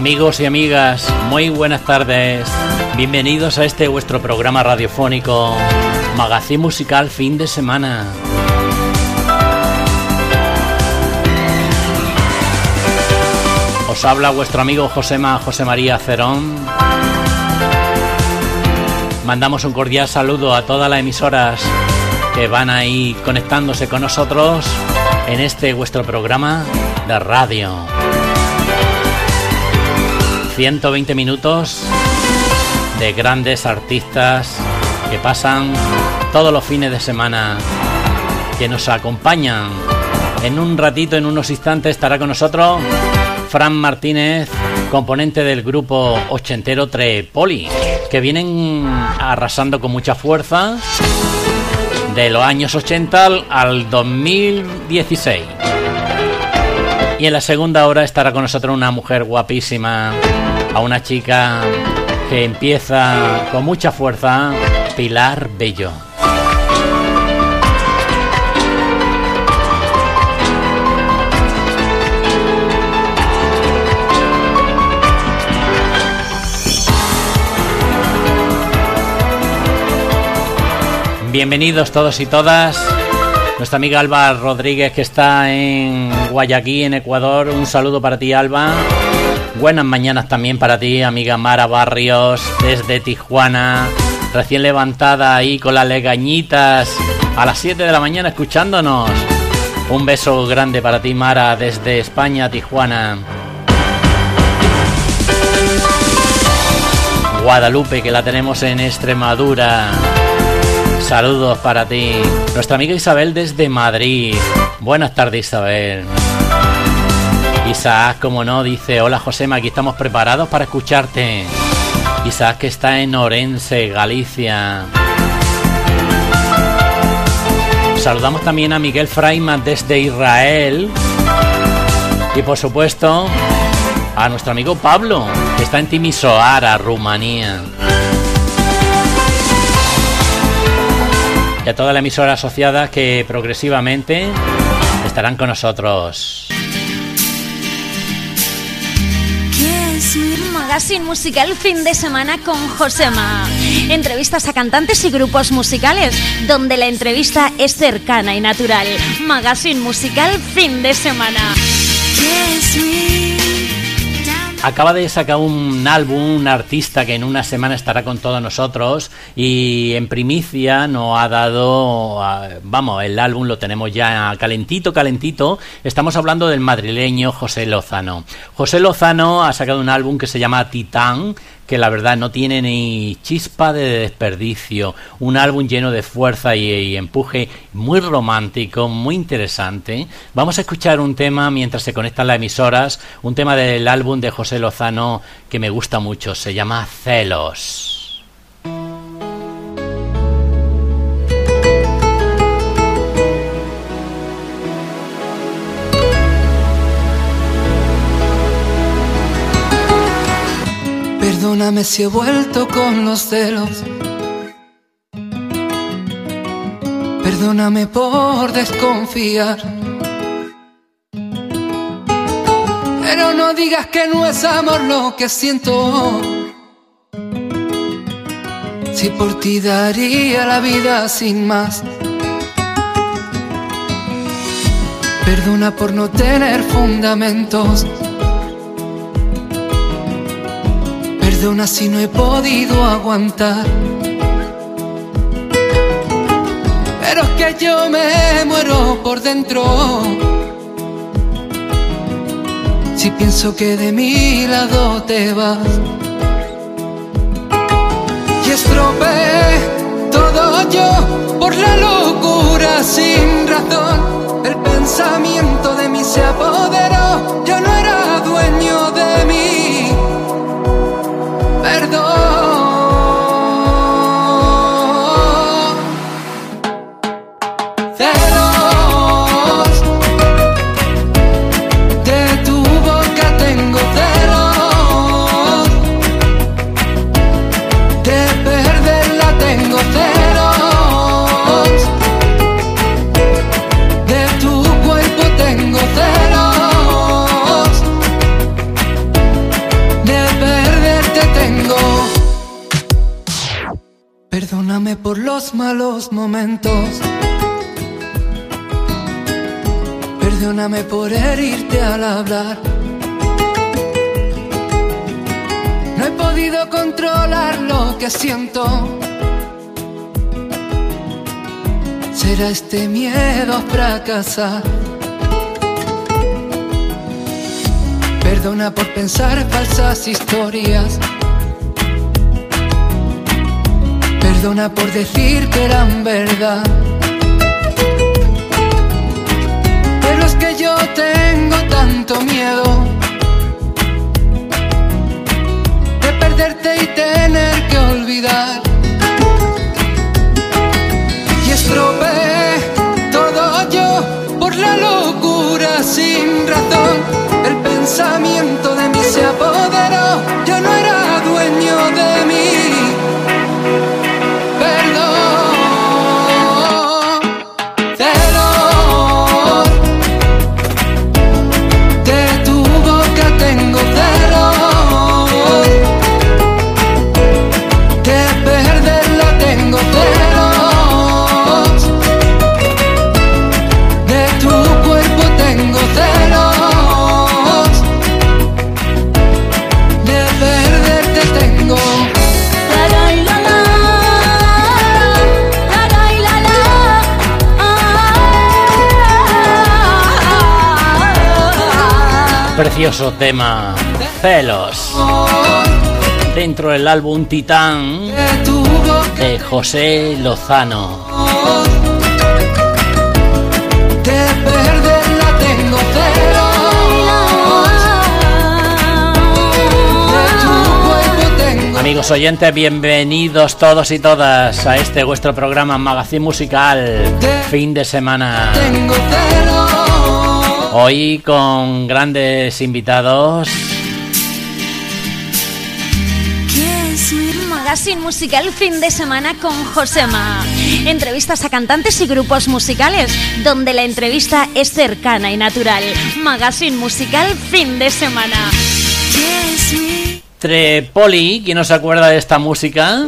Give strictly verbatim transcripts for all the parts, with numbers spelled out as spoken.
Amigos y amigas, muy buenas tardes. Bienvenidos a este vuestro programa radiofónico Magazín Musical Fin de Semana. Os habla vuestro amigo Josema José María Cerón. Mandamos un cordial saludo a todas las emisoras que van ahí conectándose con nosotros en este vuestro programa de radio. ciento veinte minutos de grandes artistas que pasan todos los fines de semana, que nos acompañan. En un ratito, en unos instantes, estará con nosotros Fran Martínez, componente del grupo ochentero Trepoli, que vienen arrasando con mucha fuerza de los años ochenta al dos mil dieciséis. Y en la segunda hora estará con nosotros una mujer guapísima, a una chica que empieza con mucha fuerza, Pilar Bello. Bienvenidos todos y todas. Nuestra amiga Alba Rodríguez, que está en Guayaquil, en Ecuador. Un saludo para ti, Alba. Buenas mañanas también para ti, amiga Mara Barrios, desde Tijuana, recién levantada ahí con las legañitas a las siete de la mañana escuchándonos. Un beso grande para ti, Mara, desde España, Tijuana. Guadalupe, que la tenemos en Extremadura. Saludos para ti. Nuestra amiga Isabel desde Madrid. Buenas tardes, Isabel. Isaac, como no, dice: hola Josema, aquí estamos preparados para escucharte. Isaac, que está en Orense, Galicia. Saludamos también a Miguel Freiman desde Israel. Y por supuesto a nuestro amigo Pablo, que está en Timisoara, Rumanía. Y a toda la emisora asociada que progresivamente estarán con nosotros. Magazine Musical Fin de Semana con Josema. Entrevistas a cantantes y grupos musicales, donde la entrevista es cercana y natural. Magazine Musical Fin de Semana. Acaba de sacar un álbum, un artista que en una semana estará con todos nosotros, y en primicia nos ha dado, vamos, el álbum lo tenemos ya calentito, calentito. Estamos hablando del madrileño José Lozano. José Lozano ha sacado un álbum que se llama Titán, que la verdad no tiene ni chispa de desperdicio. Un álbum lleno de fuerza y, y empuje, muy romántico, muy interesante. Vamos a escuchar un tema mientras se conectan las emisoras, un tema del álbum de José Lozano que me gusta mucho, se llama Celos. Perdóname si he vuelto con los celos. Perdóname por desconfiar. Pero no digas que no es amor lo que siento. Si por ti daría la vida sin más. Perdona por no tener fundamentos. Perdona si no he podido aguantar. Pero es que yo me muero por dentro si pienso que de mi lado te vas. Y estropeé todo yo por la locura sin razón. El pensamiento de mí se apoderó. Yo no era dueño de mí. Perdón. Celos. De tu boca tengo celos. De perderla tengo celos. De tu cuerpo tengo celos. Perdóname por los malos momentos. Perdóname por herirte al hablar. No he podido controlar lo que siento. ¿Será este miedo a fracasar? Perdona por pensar falsas historias. Perdona por decir que eran verdad. Pero es que yo tengo tanto miedo de perderte y tener que olvidar. Y estropeé todo yo por la locura sin razón. El pensamiento de mí se apoderó. Yo no era dueño de mí. Precioso tema, Celos, dentro del álbum Titán de José Lozano. Amigos oyentes, bienvenidos todos y todas a este vuestro programa Magazine Musical, fin de semana. Hoy con grandes invitados. Magazine Musical fin de semana con Josema. Entrevistas a cantantes y grupos musicales, donde la entrevista es cercana y natural. Magazine Musical fin de semana. Trepoli, ¿quién no se acuerda de esta música?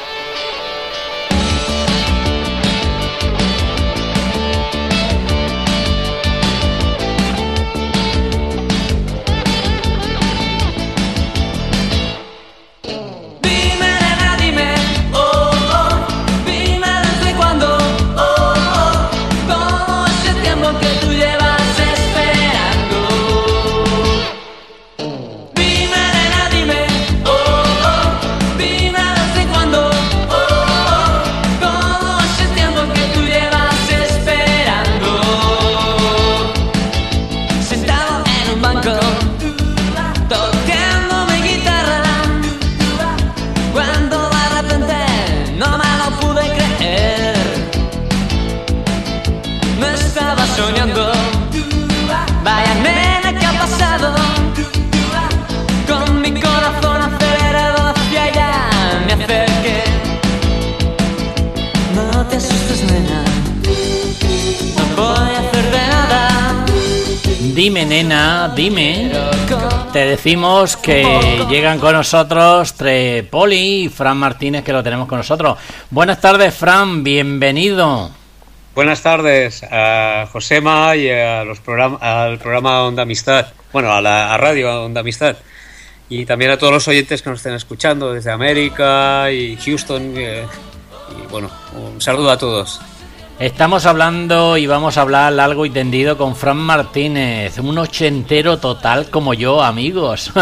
Dime, nena, dime. Te decimos que llegan con nosotros Trepoli y Fran Martínez, que lo tenemos con nosotros. Buenas tardes, Fran, bienvenido. Buenas tardes a Josema y a los program- al programa Onda Amistad. Bueno, a la a Radio Onda Amistad. Y también a todos los oyentes que nos estén escuchando desde América y Houston. Eh, y bueno, un saludo a todos. Estamos hablando y vamos a hablar largo y tendido con Fran Martínez, un ochentero total como yo, amigos.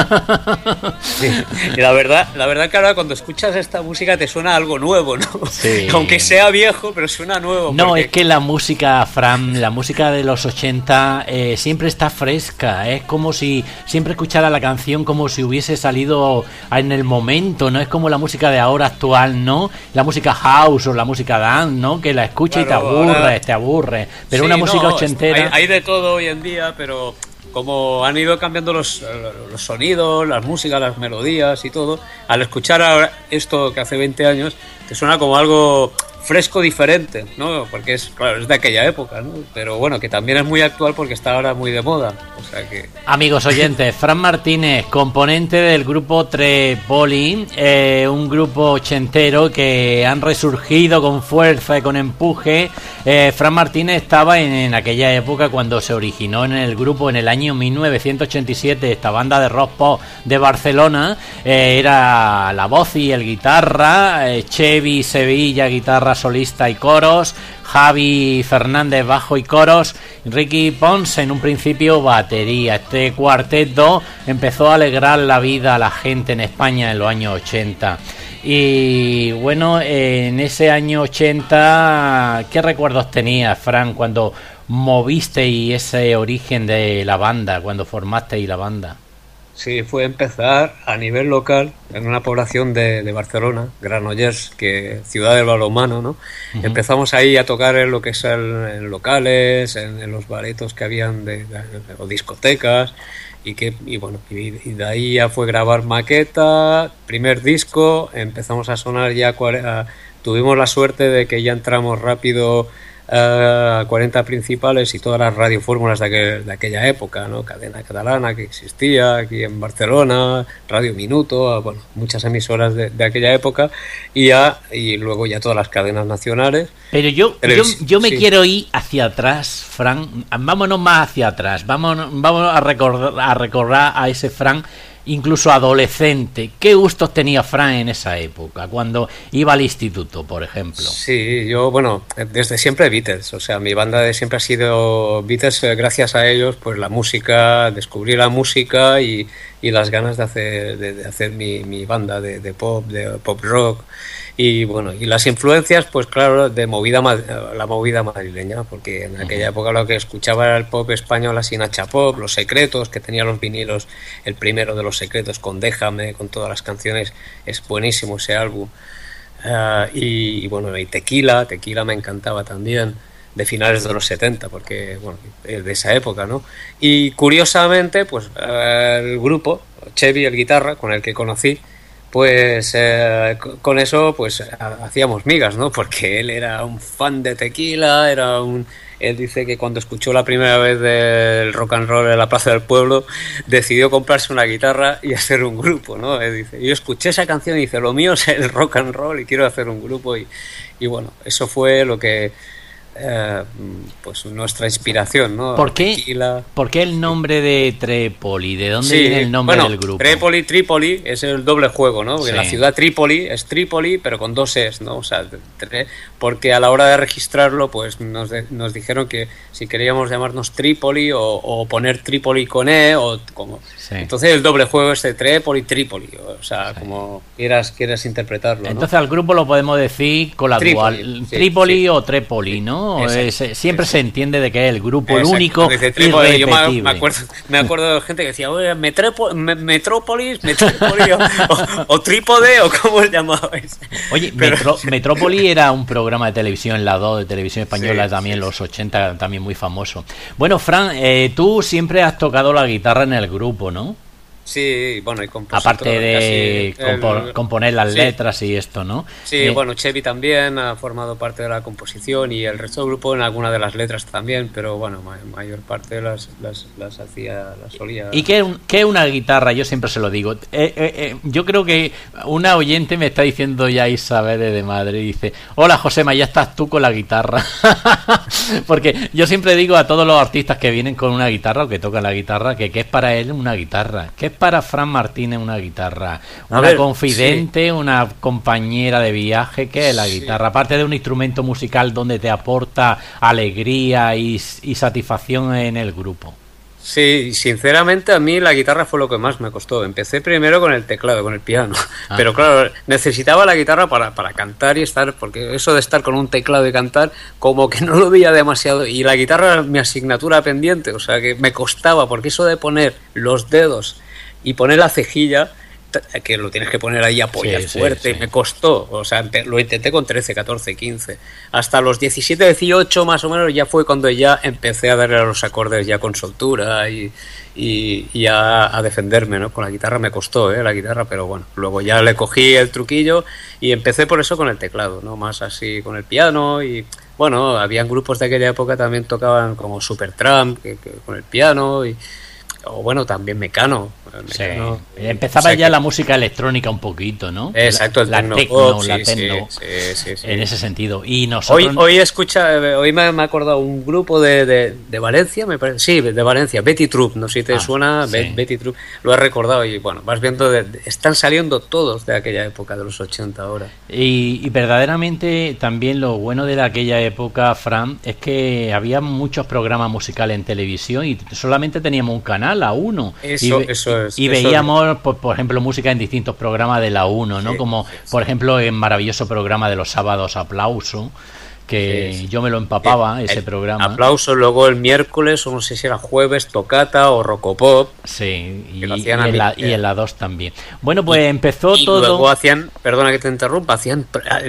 Sí. Y la verdad, la verdad que ahora cuando escuchas esta música te suena algo nuevo, ¿no? Sí. Aunque sea viejo, pero suena nuevo. No, porque... es que la música, Fran, la música de los ochenta eh, siempre está fresca. Es como si siempre escuchara la canción como si hubiese salido en el momento, ¿no? Es como la música de ahora actual, ¿no? La música house o la música dance, ¿no? Que la escucha claro, y te aburre, ahora... te aburre. Pero sí, una música no, ochentera... Hay, hay de todo hoy en día, pero como han ido cambiando los, los sonidos, las músicas, las melodías y todo, al escuchar ahora esto que hace veinte años, te suena como algo fresco diferente, ¿no? Porque es, claro, es de aquella época, ¿no? Pero bueno, que también es muy actual porque está ahora muy de moda. O sea que... Amigos oyentes, Fran Martínez, componente del grupo Trépoli, eh, un grupo ochentero que han resurgido con fuerza y con empuje. Eh, Fran Martínez estaba en, en aquella época cuando se originó en el grupo en el año mil novecientos ochenta y siete, esta banda de rock pop de Barcelona. Eh, era la voz y el guitarra, eh, Chevy Sevilla, guitarra solista y coros, Javi Fernández bajo y coros, Ricky Pons en un principio batería. Este cuarteto empezó a alegrar la vida a la gente en España en los años ochenta. Y bueno, en ese año ochenta, ¿qué recuerdos tenías, Fran, cuando movisteis ese origen de la banda, cuando formasteis la banda? Sí, fue empezar a nivel local en una población de, de Barcelona, Granollers, que ciudad del balonmano, ¿no? Uh-huh. Empezamos ahí a tocar en lo que es el, en locales, en, en los baretos que habían de, de, o discotecas, y que y bueno y, y de ahí ya fue grabar maqueta, primer disco, empezamos a sonar ya, a, tuvimos la suerte de que ya entramos rápido a cuarenta principales y todas las radiofórmulas de, aquel, de aquella época, ¿no? Cadena Catalana que existía aquí en Barcelona, Radio Minuto, bueno, muchas emisoras de, de aquella época, y ya y luego ya todas las cadenas nacionales. Pero yo yo, yo me sí. quiero ir hacia atrás, Fran, vámonos más hacia atrás, vámonos, vámonos a recordar a recordar a ese Fran incluso adolescente. ¿Qué gustos tenía Fran en esa época, cuando iba al instituto, por ejemplo? Sí, yo, bueno, desde siempre Beatles, o sea, mi banda de siempre ha sido Beatles. Gracias a ellos, pues la música, descubrí la música y, y las ganas de hacer, de, de hacer mi, mi banda de, de pop, de pop rock. Y bueno, y las influencias, pues claro, de movida la movida madrileña, porque en aquella época lo que escuchaba era el pop español, la Sinacha Pop, Los Secretos, que tenía los vinilos, el primero de Los Secretos con Déjame, con todas las canciones, es buenísimo ese álbum. Uh, y, y bueno, y Tequila, Tequila me encantaba también, de finales de los setenta, porque bueno, de esa época, ¿no? Y curiosamente, pues uh, el grupo, Chevy, el guitarra, con el que conocí, pues eh, con eso pues hacíamos migas, ¿no? Porque él era un fan de Tequila, era un... Él dice que cuando escuchó la primera vez del rock and roll en la Plaza del Pueblo, decidió comprarse una guitarra y hacer un grupo, ¿no? Él dice, yo escuché esa canción y dice, lo mío es el rock and roll y quiero hacer un grupo. Y, y bueno, eso fue lo que... Eh, pues nuestra inspiración, ¿no? ¿Por qué, ¿Por qué el nombre de Trépoli? ¿De dónde sí, viene el nombre bueno, del grupo? Trépoli, Trípoli es el doble juego, ¿no? Porque sí. La ciudad Trípoli es Trípoli, pero con dos es, ¿no? O sea, tre, porque a la hora de registrarlo, pues nos, de, nos dijeron que si queríamos llamarnos Trípoli o, o poner Trípoli con E o como. Sí. Entonces el doble juego es de Trépoli, Trípoli, o sea, sí. Como quieras quieras interpretarlo, ¿no? Entonces al grupo lo podemos decir con la Trípoli, dual, sí, Trípoli sí. O Trépoli, ¿no? Es, siempre sí. Se entiende de que es el grupo, el único Trípoli, yo me, me acuerdo me acuerdo de gente que decía, oye, Metrópolis, Metrópolis, Metrópolis o, o, o Trípode o cómo le llamabais. Oye, Pero, Metro, Metrópoli era un programa de televisión en la dos, de televisión española, sí, también sí, los ochenta, también muy famoso. Bueno, Fran, eh, tú siempre has tocado la guitarra en el grupo, ¿no? Sí, bueno, y compositor. Aparte de compo- el, componer las sí. letras y esto, ¿no? Sí, eh, bueno, Chevy también ha formado parte de la composición y el resto del grupo en alguna de las letras también, pero bueno, ma- mayor parte las, las, las hacía, las solía. ¿Y qué, qué una guitarra? Yo siempre se lo digo. Eh, eh, eh, yo creo que una oyente me está diciendo ya, Isabel de Madrid, dice, hola Josema, ya estás tú con la guitarra. Porque yo siempre digo a todos los artistas que vienen con una guitarra o que tocan la guitarra, que qué es para él una guitarra, que es para Fran Martínez una guitarra, una ver, confidente, sí. Una compañera de viaje, que es la sí. guitarra, aparte de un instrumento musical donde te aporta alegría y, y satisfacción en el grupo. Sí, sinceramente a mí la guitarra fue lo que más me costó. Empecé primero con el teclado, con el piano, ah. Pero claro, necesitaba la guitarra para, para cantar y estar, porque eso de estar con un teclado y cantar, como que no lo veía demasiado, y la guitarra era mi asignatura pendiente, o sea que me costaba, porque eso de poner los dedos y poner la cejilla que lo tienes que poner ahí a apoyar sí, fuerte, sí, sí. Me costó, o sea, lo intenté con trece, catorce, quince, hasta los diecisiete, dieciocho más o menos ya fue cuando ya empecé a darle a los acordes ya con soltura y, y, y a, a defenderme, ¿no? Con la guitarra me costó, ¿eh? La guitarra, pero bueno, luego ya le cogí el truquillo y empecé por eso con el teclado, ¿no? Más así con el piano y... Bueno, habían grupos de aquella época también tocaban como Supertramp que, que, con el piano y o bueno, también Mecano. Mecano sí. Empezaba o sea ya que... la música electrónica un poquito, ¿no? Exacto, el la techno, tecno, pop, la sí, techno, sí, sí, sí. En ese sentido. Y nosotros... Hoy, hoy escucha, hoy me, me he acordado un grupo de, de, de Valencia, me parece, sí, de Valencia, Betty Troop, no sé si te ah, suena, sí. Betty Troop, lo he recordado y bueno, vas viendo, de, de, están saliendo todos de aquella época, de los ochenta ahora. Y, y verdaderamente también lo bueno de aquella época, Fran, es que había muchos programas musicales en televisión y solamente teníamos un canal, a uno. Eso, y, eso es. Y eso veíamos, por, por ejemplo, música en distintos programas de la uno, ¿no? Sí, como, sí, sí. por ejemplo, el maravilloso programa de los sábados Aplauso, que sí, sí. yo me lo empapaba, el, ese el programa. Aplauso, luego el miércoles, o no sé si era jueves, Tocata o Rocopop. Sí, y, y, en la, y en la dos también. Bueno, pues y, empezó y todo... Y luego hacían, perdona que te interrumpa, hacían,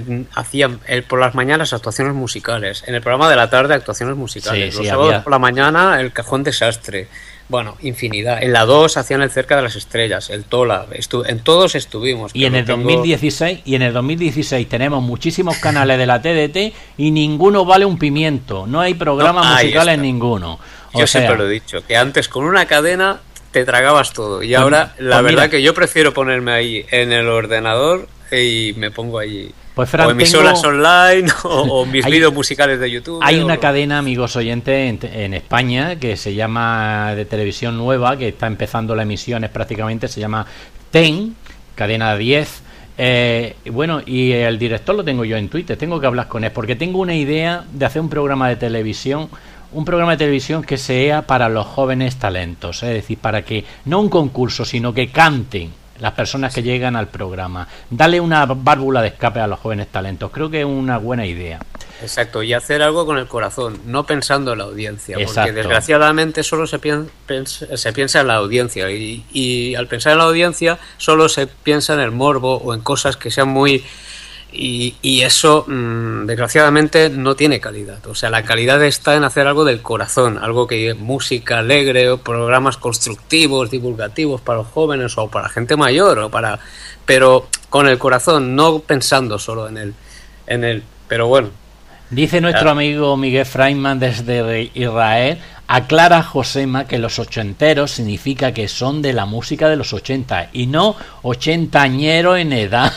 hacían el, por las mañanas actuaciones musicales, en el programa de la tarde actuaciones musicales, sí, los sí, sábados había... por la mañana el Cajón Desastre. Bueno, infinidad. En la dos hacían el Cerca de las Estrellas, el Tola, estu en todos estuvimos. Y en el tengo... dos mil dieciséis y en el dos mil dieciséis tenemos muchísimos canales de la T D T y ninguno vale un pimiento. No hay programas no, musicales ninguno. O yo sea... siempre lo he dicho, que antes con una cadena te tragabas todo y ahora pues, la pues verdad mira... que yo prefiero ponerme ahí en el ordenador y me pongo ahí. Pues, Fran, o emisoras tengo... online o, o mis hay, vídeos musicales de YouTube. Hay o... una cadena, amigos oyentes, en, en España que se llama de televisión nueva, que está empezando las emisiones prácticamente, se llama TEN, cadena diez. Eh, bueno, y el director lo tengo yo en Twitter, tengo que hablar con él, porque tengo una idea de hacer un programa de televisión, un programa de televisión que sea para los jóvenes talentos, es decir, para que, no un concurso, sino que canten las personas que llegan al programa. Dale una válvula de escape a los jóvenes talentos. Creo que es una buena idea. Exacto, y hacer algo con el corazón, no pensando en la audiencia. Exacto. Porque desgraciadamente solo se piensa, se piensa en la audiencia y, y al pensar en la audiencia solo se piensa en el morbo o en cosas que sean muy... Y, y eso, mmm, desgraciadamente, no tiene calidad. O sea, la calidad está en hacer algo del corazón, algo que música alegre, o programas constructivos, divulgativos para los jóvenes o para gente mayor, o para, pero con el corazón, no pensando solo en el, en el. Pero bueno. Dice nuestro amigo Miguel Freitman desde Israel, aclara Josema que los ochenteros significa que son de la música de los ochenta y no ochentañero en edad.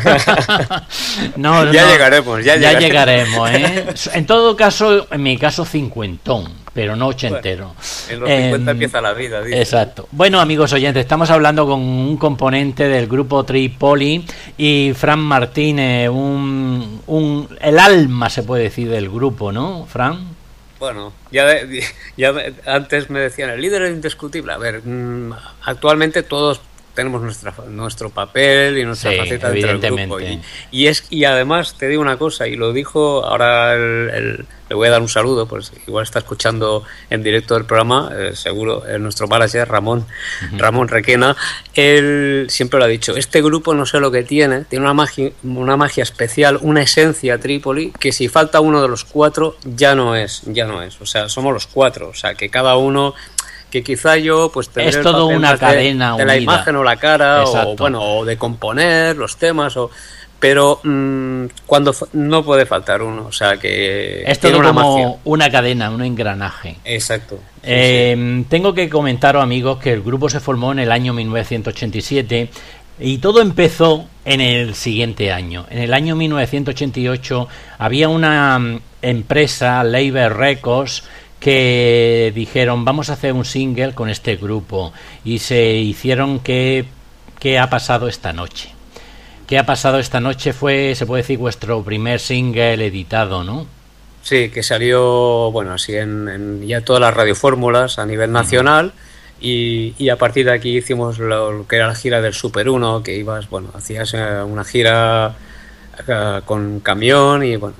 no, ya no, llegaremos, ya, ya llegaremos. llegaremos, ¿eh? En todo caso, en mi caso, cincuentón, pero no ochentero. Bueno, en los cincuenta eh, empieza la vida. Dice. Exacto. Bueno, amigos oyentes, estamos hablando con un componente del grupo Tripoli y Fran Martínez, un, un, el alma, se puede decir, del grupo, ¿no, Fran? Bueno, ya, ya antes me decían, el líder es indiscutible. A ver, actualmente todos tenemos nuestra, nuestro papel y nuestra sí, faceta dentro del grupo. Y, y, es, y además te digo una cosa, y lo dijo ahora, el, el, le voy a dar un saludo, pues igual está escuchando en directo el programa, eh, seguro, el, nuestro manager Ramón, uh-huh. Ramón Requena, él siempre lo ha dicho, este grupo no sé lo que tiene, tiene una magia, una magia especial, una esencia Trípoli, que si falta uno de los cuatro ya no es, ya no es, o sea, somos los cuatro, o sea, que cada uno... que quizá yo pues tendré es todo una cadena de, de la imagen o la cara o bueno o de componer los temas o pero mmm, cuando no puede faltar uno, o sea que es todo una como magia. Una cadena, un engranaje. Exacto. Sí, eh, sí. Tengo que comentaros, amigos, que el grupo se formó en el año mil novecientos ochenta y siete y todo empezó en el siguiente año. En el año mil novecientos ochenta y ocho había una empresa, Label Records, que dijeron vamos a hacer un single con este grupo y se hicieron que ¿qué ha pasado esta noche? ¿Qué ha pasado esta noche? Fue, se puede decir, vuestro primer single editado, ¿no? Sí, que salió, bueno, así en, en ya todas las radiofórmulas a nivel nacional uh-huh. y, y a partir de aquí hicimos lo, lo que era la gira del Super uno, que ibas, bueno, hacías una gira uh, con camión y bueno,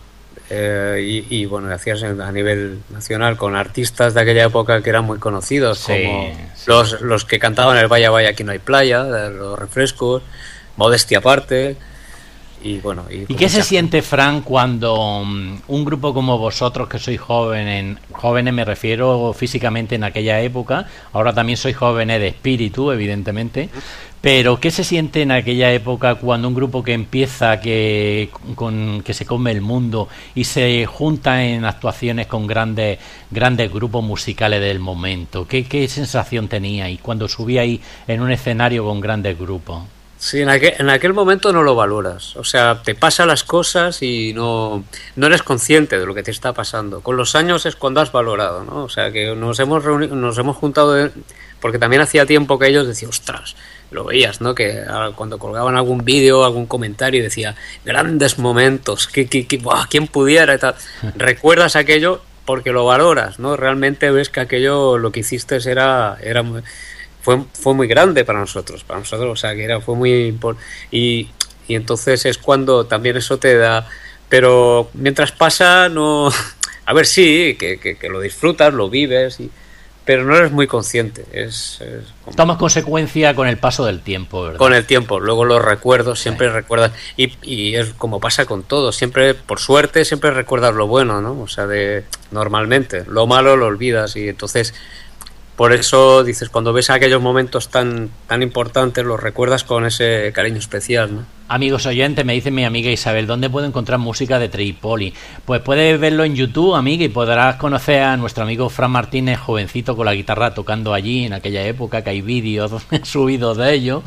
eh, y, y bueno, hacías a nivel nacional con artistas de aquella época que eran muy conocidos, sí, como sí. Los, los que cantaban el Vaya Vaya Aquí No Hay Playa, Los Refrescos, Modestia Aparte. Y, bueno, y, ¿Y qué se siente, Fran, cuando um, un grupo como vosotros, que sois jóvenes, jóvenes me refiero físicamente en aquella época, ahora también sois jóvenes de espíritu, evidentemente, pero qué se siente en aquella época cuando un grupo que empieza, que, con, que se come el mundo y se junta en actuaciones con grandes, grandes grupos musicales del momento? ¿Qué, qué sensación teníais cuando subíais en un escenario con grandes grupos? Sí, en aquel, en aquel momento no lo valoras, o sea, te pasan las cosas y no, no eres consciente de lo que te está pasando. Con los años es cuando has valorado, ¿no? O sea, que nos hemos reunido, nos hemos juntado, de, porque también hacía tiempo que ellos decían, ostras, lo veías, ¿no? Que cuando colgaban algún vídeo, algún comentario, decía, grandes momentos, que, que, que, ¡buah, quién pudiera! Y tal. Recuerdas aquello porque lo valoras, ¿no? Realmente ves que aquello, lo que hiciste era... era Fue, fue muy grande para nosotros, para nosotros, o sea, que era, fue muy importante. Y, y entonces es cuando también eso te da. Pero mientras pasa, no. A ver, sí, que, que, que lo disfrutas, lo vives, y, pero no eres muy consciente. Es, es como... Tomas consecuencia con el paso del tiempo, ¿verdad? Con el tiempo, luego los recuerdos, siempre sí. recuerdas. Y, y es como pasa con todo, siempre, por suerte, siempre recuerdas lo bueno, ¿no? O sea, de normalmente. Lo malo lo olvidas, y entonces. Por eso dices, cuando ves aquellos momentos tan tan importantes, los recuerdas con ese cariño especial, ¿no? Amigos oyentes, me dice mi amiga Isabel, ¿dónde puedo encontrar música de Trípoli? Pues puedes verlo en YouTube, amiga, y podrás conocer a nuestro amigo Fran Martínez, jovencito con la guitarra tocando allí en aquella época, que hay vídeos subidos de ello,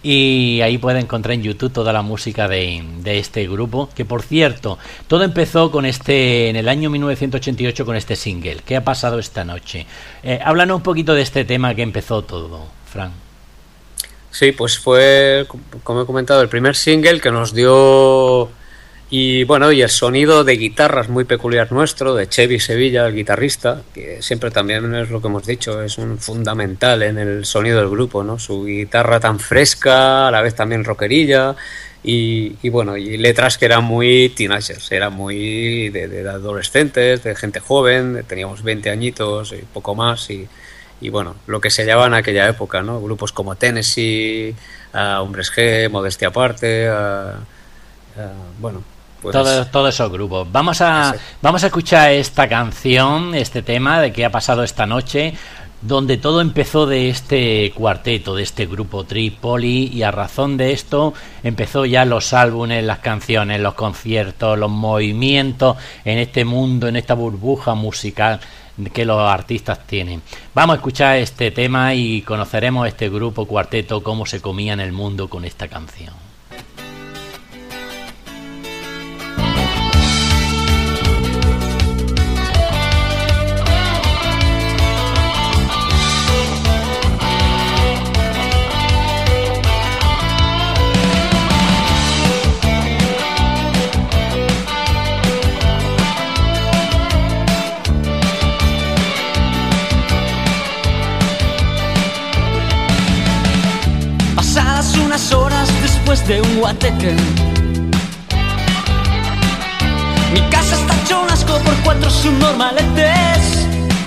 y ahí puedes encontrar en YouTube toda la música de, de este grupo, que por cierto, todo empezó con este en el año mil novecientos ochenta y ocho con este single, ¿Qué ha pasado esta noche? Eh, háblanos un poquito de este tema que empezó todo, Fran. Sí, pues fue, como he comentado, el primer single que nos dio, y bueno, y el sonido de guitarras muy peculiar nuestro, de Chevy Sevilla, el guitarrista, que siempre también es lo que hemos dicho, es un fundamental en el sonido del grupo, ¿no? Su guitarra tan fresca, a la vez también rockerilla, y, y bueno, y letras que eran muy teenagers, eran muy de, de adolescentes, de gente joven, teníamos veinte añitos y poco más, y y bueno, lo que se llevaba en aquella época, ¿no? Grupos como Tennessee, uh, Hombres G, Modestia Aparte, uh, uh, bueno, pues todos todo esos grupos. Vamos a ese. vamos a escuchar esta canción, este tema de qué ha pasado esta noche, donde todo empezó de este cuarteto, de este grupo Trípoli, y a razón de esto empezó ya los álbumes, las canciones, los conciertos, los movimientos en este mundo, en esta burbuja musical que los artistas tienen. Vamos a escuchar este tema y conoceremos este grupo cuarteto, cómo se comía en el mundo con esta canción. De un guateque, mi casa está hecho un asco por cuatro subnormaletes.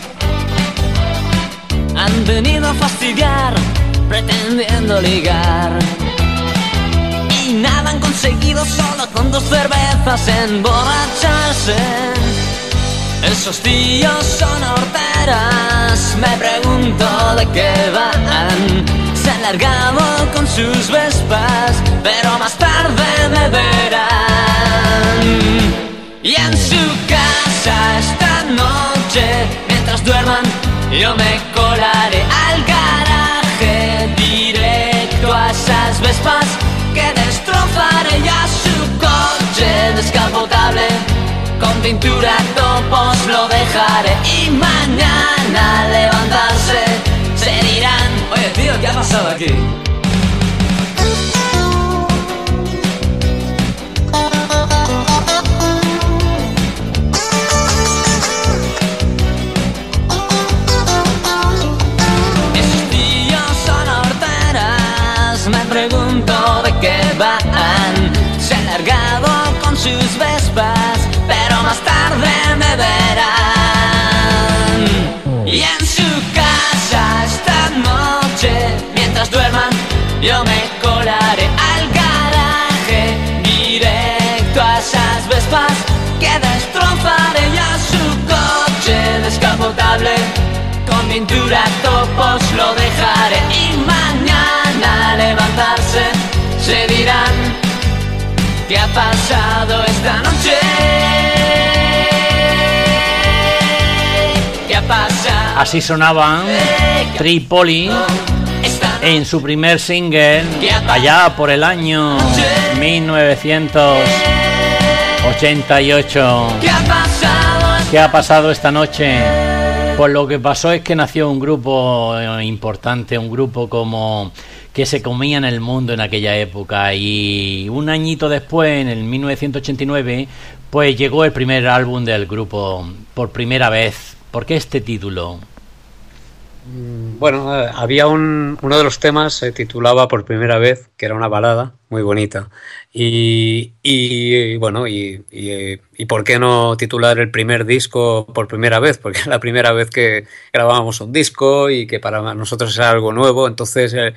Han venido a fastidiar, pretendiendo ligar, y nada han conseguido solo con dos cervezas emborracharse. Esos tíos son horteras, me pregunto de qué van. Se han largado con sus vespas, pero más tarde me verán. Y en su casa esta noche, mientras duerman, yo me colaré al garaje, directo a esas vespas, que destrozaré ya su coche descapotable. Con pintura topos lo dejaré, y mañana al levantarse se dirán, oye tío, ¿qué ha pasado aquí? Esos tíos son horteras, me pregunto de qué van. Se han largado con sus vespas, pero más tarde inolvidable. Con pintura topos lo dejaré y mañana al levantarse se dirán ¿qué ha pasado esta noche? ¿Qué ha pasado? Así sonaban Trípoli en su primer single allá por el año mil novecientos ochenta y ocho. ¿Qué ha pasado? ¿Qué ha pasado esta noche? Pues lo que pasó es que nació un grupo importante, un grupo como que se comía en el mundo en aquella época, y un añito después, en el mil novecientos ochenta y nueve, pues llegó el primer álbum del grupo por primera vez. ¿Por qué este título? Bueno, eh, había un, uno de los temas se titulaba Por primera vez, que era una balada muy bonita. Y, y bueno, y, y, y ¿por qué no titular el primer disco Por primera vez? Porque es la primera vez que grabábamos un disco y que para nosotros era algo nuevo. Entonces el,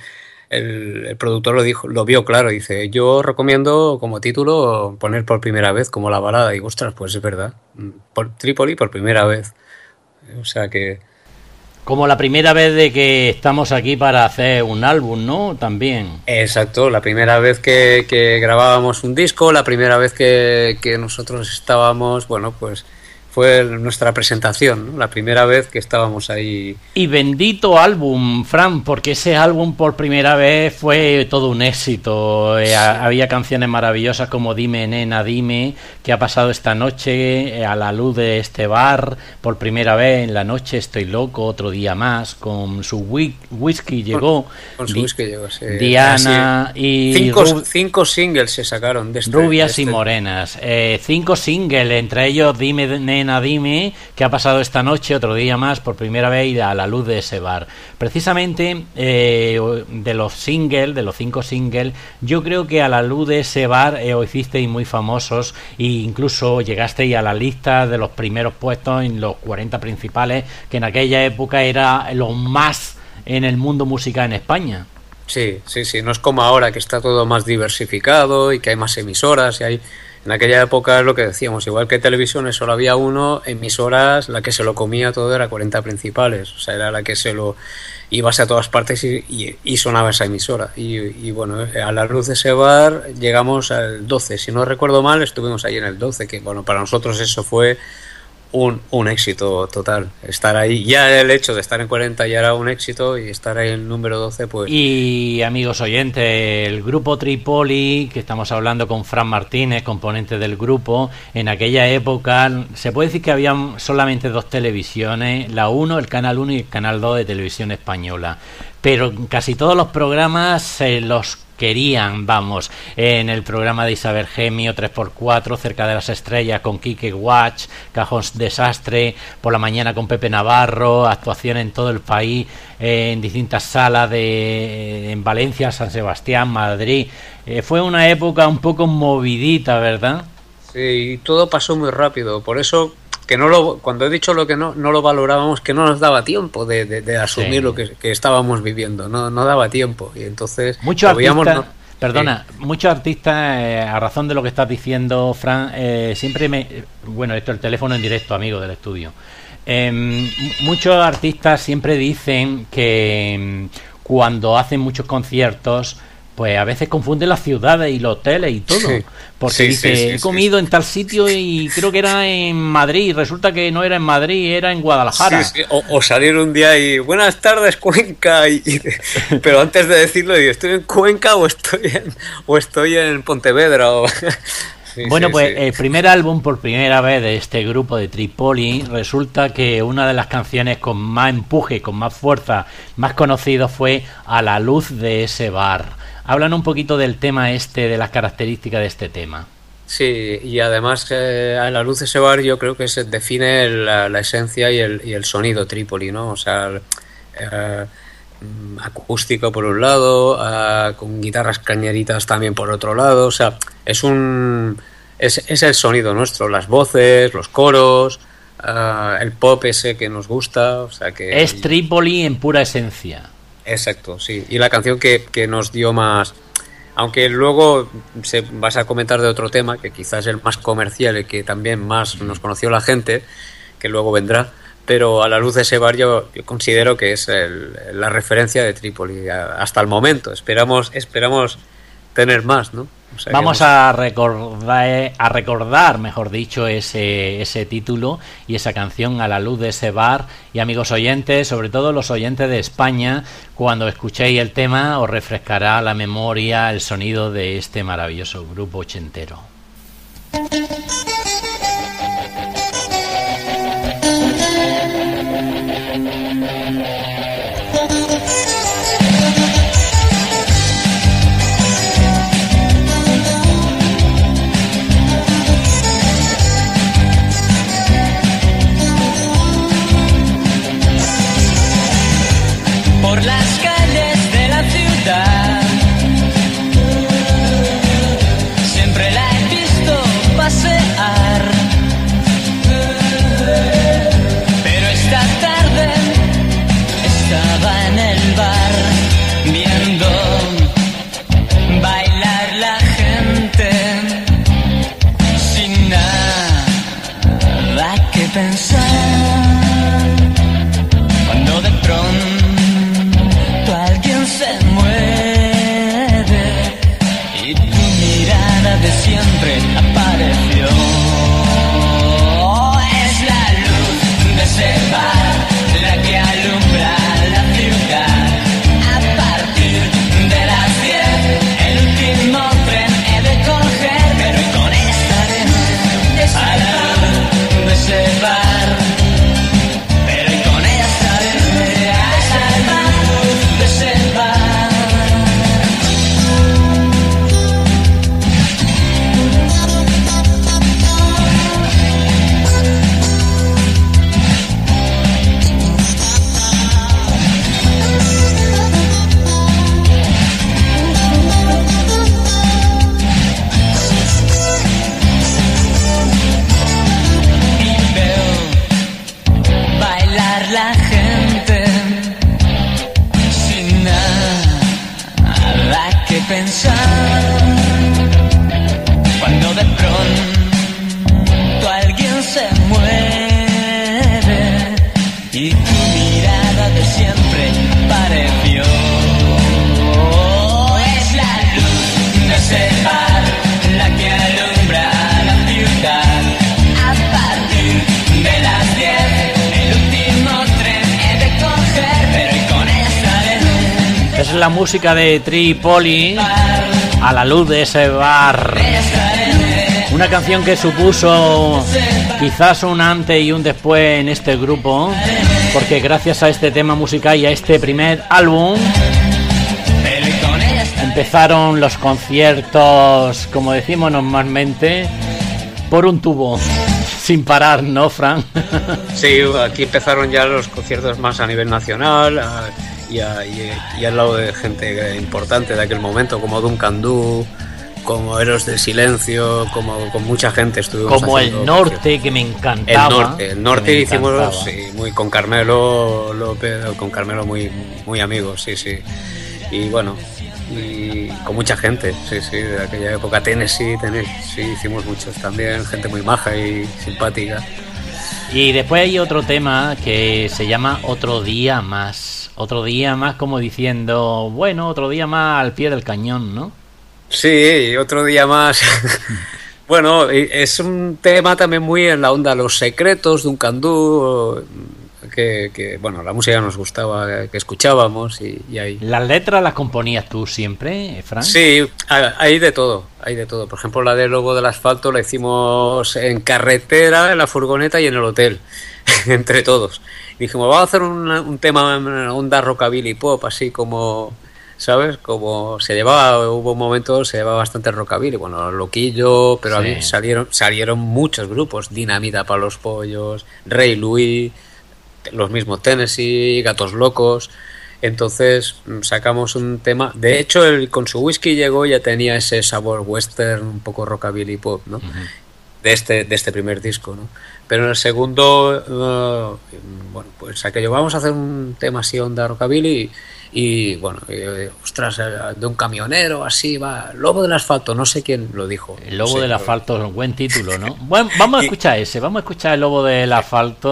el, el productor lo dijo, lo vio claro, dice, yo recomiendo como título poner Por primera vez como la balada. Y ostras, pues es verdad, por Trípoli por primera vez. O sea que... Como la primera vez de que estamos aquí para hacer un álbum, ¿no? También. Exacto, la primera vez que, que grabábamos un disco, la primera vez que, que nosotros estábamos, bueno, pues fue nuestra presentación, ¿no? La primera vez que estábamos ahí. Y bendito álbum, Fran, porque ese álbum por primera vez fue todo un éxito. Sí. Eh, había canciones maravillosas como Dime, nena, dime, ¿qué ha pasado esta noche? Eh, a la luz de este bar, por primera vez en la noche estoy loco, otro día más, con su whi- whisky llegó. Con, con su whisky llegó, sí. Diana y... Cinco, Rub- cinco singles se sacaron de este. Rubias de este. y morenas. Eh, cinco singles, entre ellos Dime, nena, dime, ¿qué ha pasado esta noche? Otro día más, por primera vez a la luz de ese bar. Precisamente eh, de los singles, de los cinco singles, yo creo que a la luz de ese bar eh, os hicisteis muy famosos e incluso llegasteis a la lista de los primeros puestos en los cuarenta principales, que en aquella época era lo más en el mundo musical en España. Sí, sí, sí, no es como ahora que está todo más diversificado y que hay más emisoras y hay... En aquella época es lo que decíamos, igual que televisiones solo había uno, emisoras, la que se lo comía todo era cuarenta principales, o sea, era la que se lo ibas a todas partes y, y, y sonaba esa emisora. Y, y bueno, a la luz de ese bar llegamos al doce, si no recuerdo mal estuvimos ahí en el doce, que bueno, para nosotros eso fue un, un éxito total, estar ahí, ya el hecho de estar en cuarenta ya era un éxito y estar ahí en el número doce pues... Y amigos oyentes, el grupo Trípoli, que estamos hablando con Fran Martínez, componente del grupo, en aquella época se puede decir que había solamente dos televisiones, la uno, el canal uno y el canal dos de Televisión Española, pero casi todos los programas se los querían, vamos, en el programa de Isabel Gemio, tres por cuatro, Cerca de las Estrellas con Quique Watch, Cajón Desastre, por la mañana con Pepe Navarro, actuación en todo el país, eh, en distintas salas de en Valencia, San Sebastián, Madrid. Eh, fue una época un poco movidita, ¿verdad? Sí, y todo pasó muy rápido, por eso que no lo, cuando he dicho lo que no, no lo valorábamos, que no nos daba tiempo de, de, de asumir sí. lo que, que estábamos viviendo, no, no daba tiempo, y entonces muchos artistas, no, perdona, sí. muchos artistas, eh, a razón de lo que estás diciendo, Fran, eh, siempre me, bueno, esto es el teléfono en directo, amigo del estudio, eh, muchos artistas siempre dicen que cuando hacen muchos conciertos, pues a veces confunden las ciudades y los hoteles y todo, sí, porque sí, dice, sí, sí, he comido sí. en tal sitio y creo que era en Madrid, y resulta que no era en Madrid, era en Guadalajara. Sí, sí. O, o salir un día y, buenas tardes, Cuenca, y, y, pero antes de decirlo, digo, ¿estoy en Cuenca o estoy en, o estoy en Pontevedra? O... Sí, bueno, sí, pues sí. El primer álbum por primera vez de este grupo de Trípoli, resulta que una de las canciones con más empuje, con más fuerza, más conocido fue A la luz de ese bar. Hablan un poquito del tema este, de las características de este tema. Sí, y además eh, a la luz de ese bar yo creo que se define la, la esencia y el, y el sonido Trípoli, ¿no? O sea, eh, acústico por un lado, eh, con guitarras cañeritas también por otro lado, o sea, es un es, es el sonido nuestro, las voces, los coros, eh, el pop ese que nos gusta, o sea que... Es Trípoli en pura esencia. Exacto, sí. Y la canción que, que nos dio más... Aunque luego se, vas a comentar de otro tema, que quizás es el más comercial y que también más nos conoció la gente, que luego vendrá, pero a la luz de ese bar yo, yo considero que es el, la referencia de Trípoli hasta el momento. Esperamos, esperamos tener más, ¿no? O sea, Vamos que... a recordar, a recordar, mejor dicho, ese, ese título y esa canción a la luz de ese bar. Y amigos oyentes, sobre todo los oyentes de España, cuando escuchéis el tema os refrescará la memoria el sonido de este maravilloso grupo ochentero. Por las calles de la ciudad siempre la he visto pasear, pero esta tarde estaba en el bar viendo bailar la gente sin nada que pensar, cuando de pronto alguien se mueve y tu mirada de siempre apareció. Es la luz de ese bar la que alumbra la ciudad. A partir de las diez el último tren he de coger, pero con ella estaré a la luz de ese bar. Pero con ella estaré a la luz de ese bar. Y veo bailar la gente sin nada que pensar, cuando de pronto alguien se mueve y tu mirada de siempre pareció. Es la luz de ese bar la que alumbra la ciudad. A partir de las diez el último tren he de coger, pero con ella estaré. Es la música de Trípoli a la luz de ese bar. Una canción que supuso quizás un antes y un después en este grupo, porque gracias a este tema musical y a este primer álbum empezaron los conciertos, como decimos normalmente, por un tubo, sin parar, ¿no, Fran? Sí, aquí empezaron ya los conciertos más a nivel nacional, a, y, a, y, y al lado de gente importante de aquel momento, como Duncan Du, como Héroes del Silencio, como con mucha gente estuvimos como haciendo, el norte, que me encantaba. El norte, el norte hicimos, sí, muy con Carmelo López, con Carmelo muy, muy amigos, sí, sí. Y bueno, y con mucha gente, sí, sí, de aquella época. Tennessee, Tennessee, sí, hicimos muchos también, gente muy maja y simpática. Y después hay otro tema que se llama Otro Día Más. Otro día más, como diciendo, bueno, otro día más al pie del cañón, ¿no? Sí, otro día más. Bueno, es un tema también muy en la onda Los Secretos de un Candú, que, que bueno, la música nos gustaba, que escuchábamos y, y ahí. ¿Las letras las componías tú siempre, Fran? Sí, hay de todo, hay de todo. Por ejemplo, la de Lobo del Asfalto la hicimos en carretera, en la furgoneta y en el hotel, entre todos. Y dijimos, vamos a hacer un, un tema en onda rockabilly pop, así como... ¿Sabes? Como se llevaba, hubo momentos, se llevaba bastante rockabilly, bueno, Loquillo, pero sí. A mí salieron, salieron muchos grupos, Dinamita para los Pollos, Rey Louis, los mismos Tennessee, Gatos Locos. Entonces sacamos un tema, de hecho él con su whisky llegó, ya tenía ese sabor western, un poco rockabilly pop, ¿no? Uh-huh. De este, de este primer disco, ¿no? Pero en el segundo, uh, bueno, pues aquello, vamos a hacer un tema así onda rockabilly. Y bueno, eh, ostras, de un camionero, así va, Lobo del Asfalto, no sé quién lo dijo. El Lobo no sé, del Asfalto es un buen título, ¿no? Bueno, vamos a escuchar ese, vamos a escuchar el Lobo del Asfalto,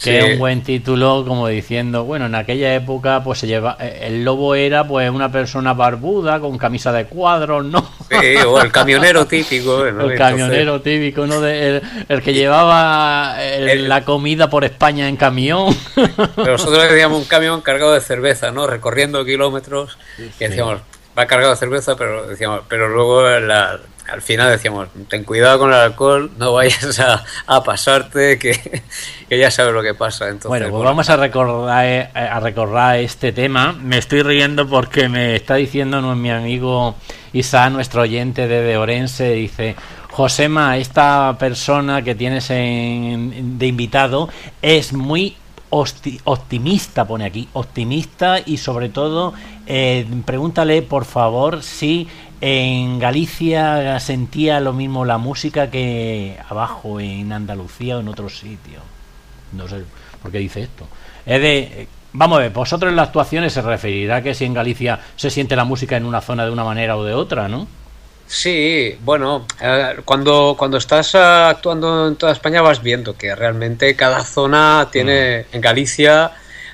que sí. Es un buen título, como diciendo, bueno, en aquella época pues se lleva, el lobo era pues una persona barbuda con camisa de cuadros, ¿no? Sí, o el camionero típico, ¿no? El camionero Entonces... típico, ¿no? De, el, el que llevaba el, el... la comida por España en camión. Pero nosotros decíamos un camión cargado de cerveza, ¿no? Recorriendo kilómetros, sí, y decíamos, va cargado de cerveza, pero decíamos, pero luego la, al final decíamos, ten cuidado con el alcohol, no vayas a, a pasarte, que, que ya sabes lo que pasa. Entonces, bueno, pues bueno, vamos a recordar a recordar este tema. Me estoy riendo porque me está diciendo mi amigo Isa, nuestro oyente de Orense, dice: Josema, esta persona que tienes en, de invitado es muy optimista, pone aquí, optimista, y sobre todo eh, pregúntale por favor si en Galicia sentía lo mismo la música que abajo en Andalucía o en otros sitios. No sé por qué dice esto. Es de, vamos a ver, vosotros en las actuaciones se referirá que si en Galicia se siente la música en una zona de una manera o de otra, ¿no? Sí, bueno, eh, cuando, cuando estás actuando en toda España vas viendo que realmente cada zona tiene, mm. en Galicia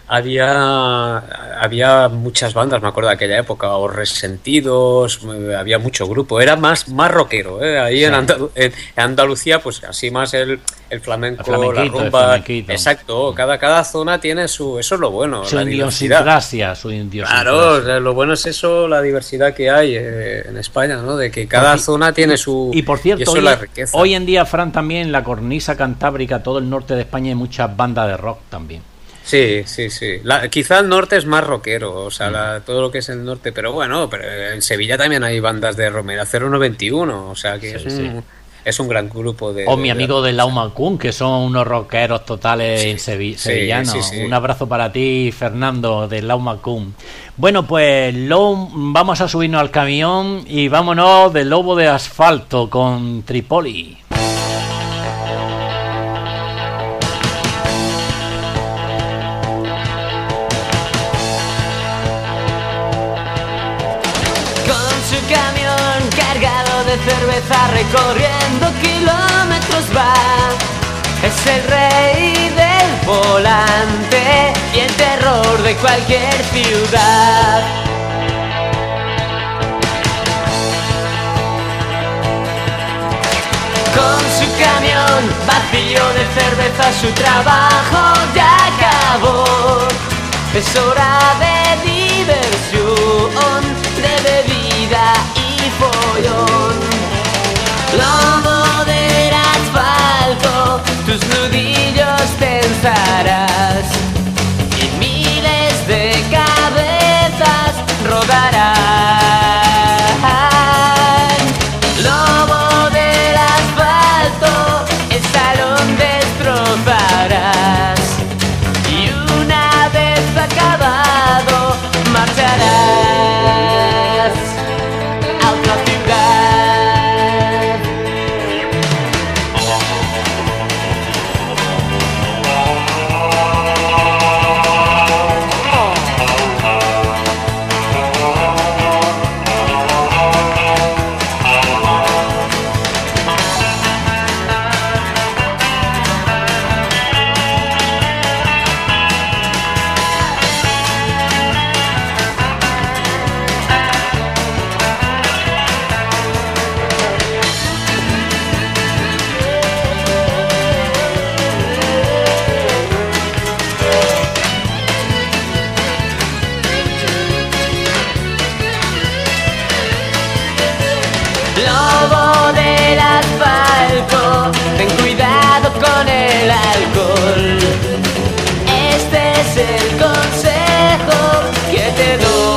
había, había muchas bandas, me acuerdo de aquella época, o Resentidos, había mucho grupo, era más, más rockero, ¿eh? Ahí sí. en, Andalu- en Andalucía, pues así más el, el flamenco, el la rumba, exacto, cada, cada zona tiene su, eso es lo bueno, su la idiosincrasia, su idiosincrasia. Claro, o sea, lo bueno es eso, la diversidad que hay eh, en España, ¿no? De que cada Porque, zona tiene su, y por cierto, y eso hoy, es la riqueza. Hoy en día, Fran, también la cornisa cantábrica, todo el norte de España hay muchas bandas de rock también. Sí, sí, sí. La, quizá el norte es más rockero, o sea, la, todo lo que es el norte, pero bueno, pero en Sevilla también hay bandas de Romero cero noventa y uno, o sea que sí, es, un, sí. es un gran grupo de... O de, mi amigo de, de Lauma Kun, que son unos rockeros totales sí, sevi- sí, sevillanos. Sí, sí. Un abrazo para ti, Fernando, de Lauma Kun. Bueno, pues lo, vamos a subirnos al camión y vámonos del Lobo de Asfalto con Tripoli. Cerveza recorriendo kilómetros va, es el rey del volante y el terror de cualquier ciudad. Con su camión vacío de cerveza su trabajo ya acabó, es hora de diversión, de bebida y follón. Lobo del asfalto, tus nudillos tensarás y miles de cabezas rodarán. Lobo del asfalto, el salón destrozarás y una vez acabado marcharás a otra ciudad. Lobo del asfalto, ten cuidado con el alcohol. Este es el consejo que te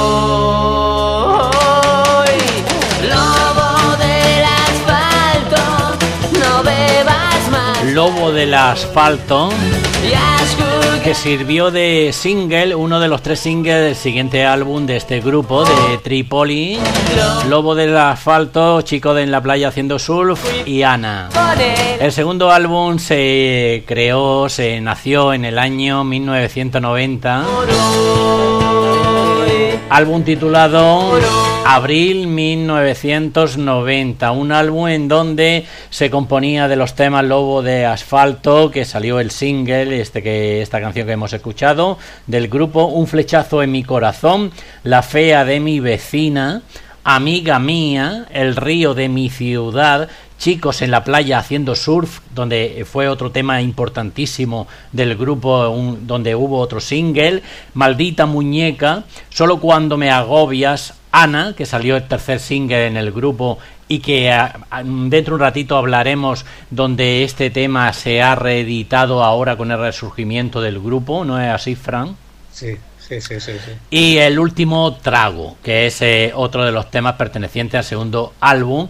doy. Lobo del asfalto, no bebas más. Lobo del asfalto, que sirvió de single, uno de los tres singles del siguiente álbum de este grupo, de Tripoli, Lobo del Asfalto, Chico de en la playa haciendo surf y Ana. El segundo álbum se creó, se nació en el año mil novecientos noventa, álbum titulado Abril mil novecientos noventa, un álbum en donde se componía de los temas Lobo de Asfalto, que salió el single, este que esta canción que hemos escuchado, del grupo, Un flechazo en mi corazón, La fea de mi vecina, Amiga mía, El río de mi ciudad, Chicos en la playa haciendo surf, donde fue otro tema importantísimo del grupo, un, donde hubo otro single, Maldita muñeca, Solo cuando me agobias, Ana, que salió el tercer single en el grupo y que a, a, dentro de un ratito hablaremos, donde este tema se ha reeditado ahora con el resurgimiento del grupo, ¿no es así, Fran? Sí. Sí, sí, sí, sí. Y el último, Trago, que es eh, otro de los temas pertenecientes al segundo álbum.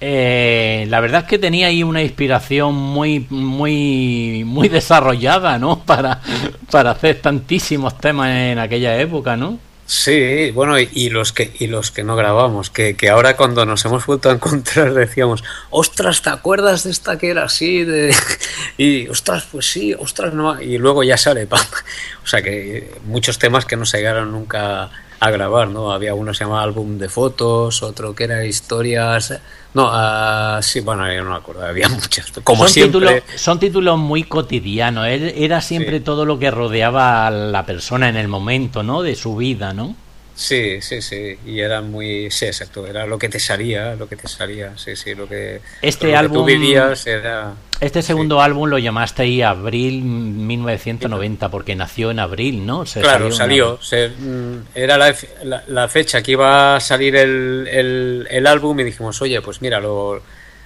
Eh, la verdad es que tenía ahí una inspiración muy, muy, muy desarrollada, ¿no? Para, para hacer tantísimos temas en aquella época, ¿no? Sí, bueno, y, y los que y los que no grabamos, que, que ahora cuando nos hemos vuelto a encontrar decíamos, ostras, ¿te acuerdas de esta que era así? De... Y ostras, pues sí, ostras, no, y luego ya sale, pam. O sea que muchos temas que no se llegaron nunca a grabar, ¿no? Había uno que se llamaba Álbum de Fotos, otro que era Historias, no, uh, sí, bueno, yo no me acuerdo, había muchas, como son siempre. Títulos, son títulos muy cotidianos, era siempre sí. Todo lo que rodeaba a la persona en el momento, ¿no? De su vida, ¿no? Sí, sí, sí, y era muy, sí, exacto, era lo que te salía, lo que te salía, sí, sí, lo que, este lo álbum, que tú vivías era... Este segundo sí. álbum lo llamaste ahí Abril mil novecientos noventa, porque nació en abril, ¿no? Se claro, salió. salió, se, era la, la, la fecha que iba a salir el, el, el álbum y dijimos, oye, pues mira, lo...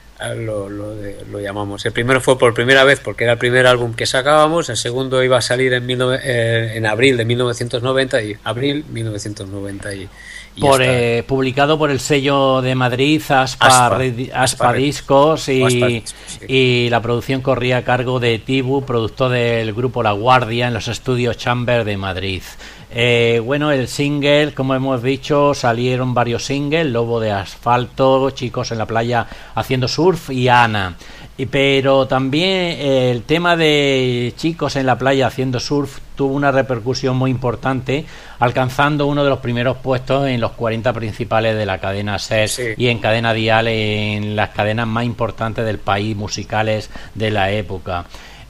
Lo, lo, lo llamamos. El primero fue por primera vez porque era el primer álbum que sacábamos, el segundo iba a salir en, mil, eh, en abril de mil novecientos noventa y abril mil novecientos noventa y, y por, eh, publicado por el sello de Madrid Aspa, Aspa, Aspa, Aspa Discos y, Aspa, sí. y la producción corría a cargo de Tibu, productor del grupo La Guardia en los estudios Chamber de Madrid. Eh, bueno, el single, como hemos dicho, salieron varios singles, Lobo de Asfalto, Chicos en la playa haciendo surf y Ana. Y, pero también eh, el tema de Chicos en la playa haciendo surf tuvo una repercusión muy importante, alcanzando uno de los primeros puestos en los cuarenta principales de la cadena SER sí. y en cadena Dial, en las cadenas más importantes del país, musicales de la época.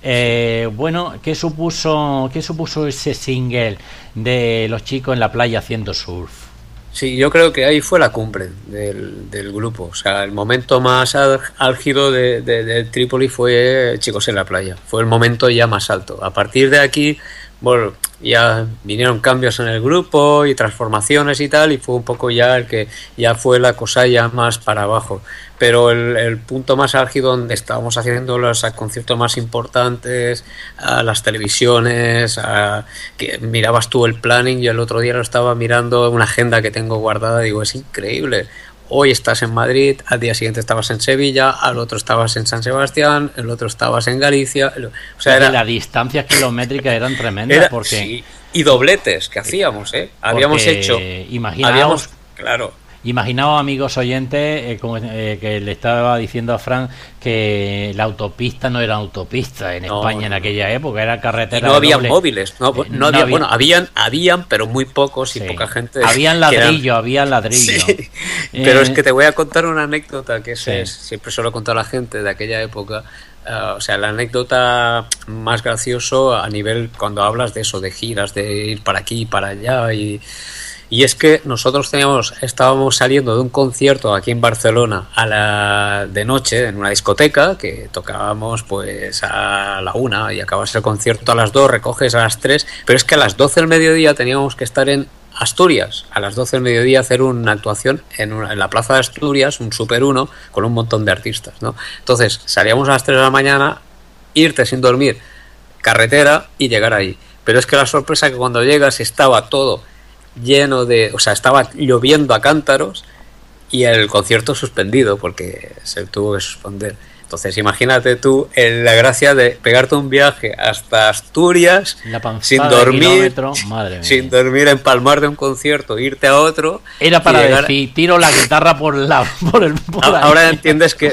Eh, bueno, ¿qué supuso, ¿qué supuso ese single de los Chicos en la playa haciendo surf? Sí, yo creo que ahí fue la cumbre del, del grupo. O sea, el momento más álgido de, de, de Trípoli fue Chicos en la playa. Fue el momento ya más alto. A partir de aquí, bueno, ya vinieron cambios en el grupo y transformaciones y tal, y fue un poco ya el que ya fue la cosa ya más para abajo. Pero el, el punto más álgido donde estábamos haciendo los conciertos más importantes, a las televisiones, a, que mirabas tú el planning, yo el otro día lo estaba mirando, una agenda que tengo guardada, digo, es increíble. Hoy estás en Madrid, al día siguiente estabas en Sevilla, al otro estabas en San Sebastián, el otro estabas en Galicia. O sea, era, las distancias kilométricas eran tremendas. Era, porque sí, y dobletes que hacíamos, ¿eh? Habíamos hecho... Imaginaos, habíamos, claro... Imaginaos, amigos oyentes, eh, como, eh, que le estaba diciendo a Fran que la autopista no era autopista en no, España no, en aquella época, era carretera. Y no había doble. móviles, no, no, no había, había, bueno, habían, habían, pero muy pocos y sí. poca gente. Habían ladrillo, habían ladrillo. Sí. Eh, pero es que te voy a contar una anécdota que sí. es, siempre suelo contar a la gente de aquella época. Uh, o sea, la anécdota más gracioso a nivel cuando hablas de eso, de giras, de ir para aquí y para allá y... Y es que nosotros teníamos, estábamos saliendo de un concierto aquí en Barcelona a la de noche en una discoteca que tocábamos pues a la una y acabas el concierto a las dos, recoges a las tres, pero es que a las doce del mediodía teníamos que estar en Asturias, a las doce del mediodía hacer una actuación en, una, en la plaza de Asturias, un Super uno con un montón de artistas, ¿no? Entonces salíamos a las tres de la mañana, irte sin dormir, carretera y llegar ahí. Pero es que la sorpresa es que cuando llegas estaba todo lleno de, o sea, estaba lloviendo a cántaros y el concierto suspendido porque se tuvo que suspender. Entonces imagínate tú en la gracia de pegarte un viaje hasta Asturias sin dormir, madre sin mía. dormir, empalmar de un concierto, irte a otro. Era para llegar... decir, tiro la guitarra por la por el por ahora, ahora entiendes que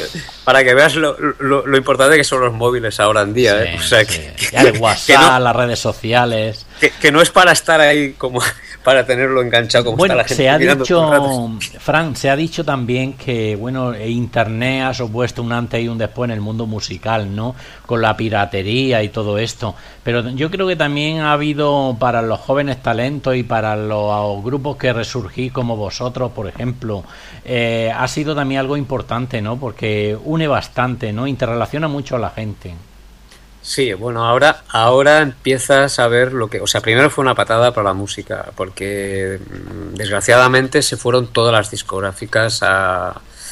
para que veas lo, lo, lo importante que son los móviles ahora en día, sí, ¿eh? O sea, sí. que, ya el WhatsApp, que no, las redes sociales. Que, que no es para estar ahí como para tenerlo enganchado como bueno, está la gente. Se ha dicho, Fran, se ha dicho también que bueno, Internet ha supuesto un antes y un después en el mundo musical, ¿no? Con la piratería y todo esto. Pero yo creo que también ha habido para los jóvenes talentos y para los grupos que resurgís como vosotros, por ejemplo, eh, ha sido también algo importante, ¿no? Porque une bastante, ¿no? Interrelaciona mucho a la gente. Sí, bueno, ahora ahora empiezas a ver lo que... O sea, primero fue una patada para la música, porque desgraciadamente se fueron todas las discográficas a...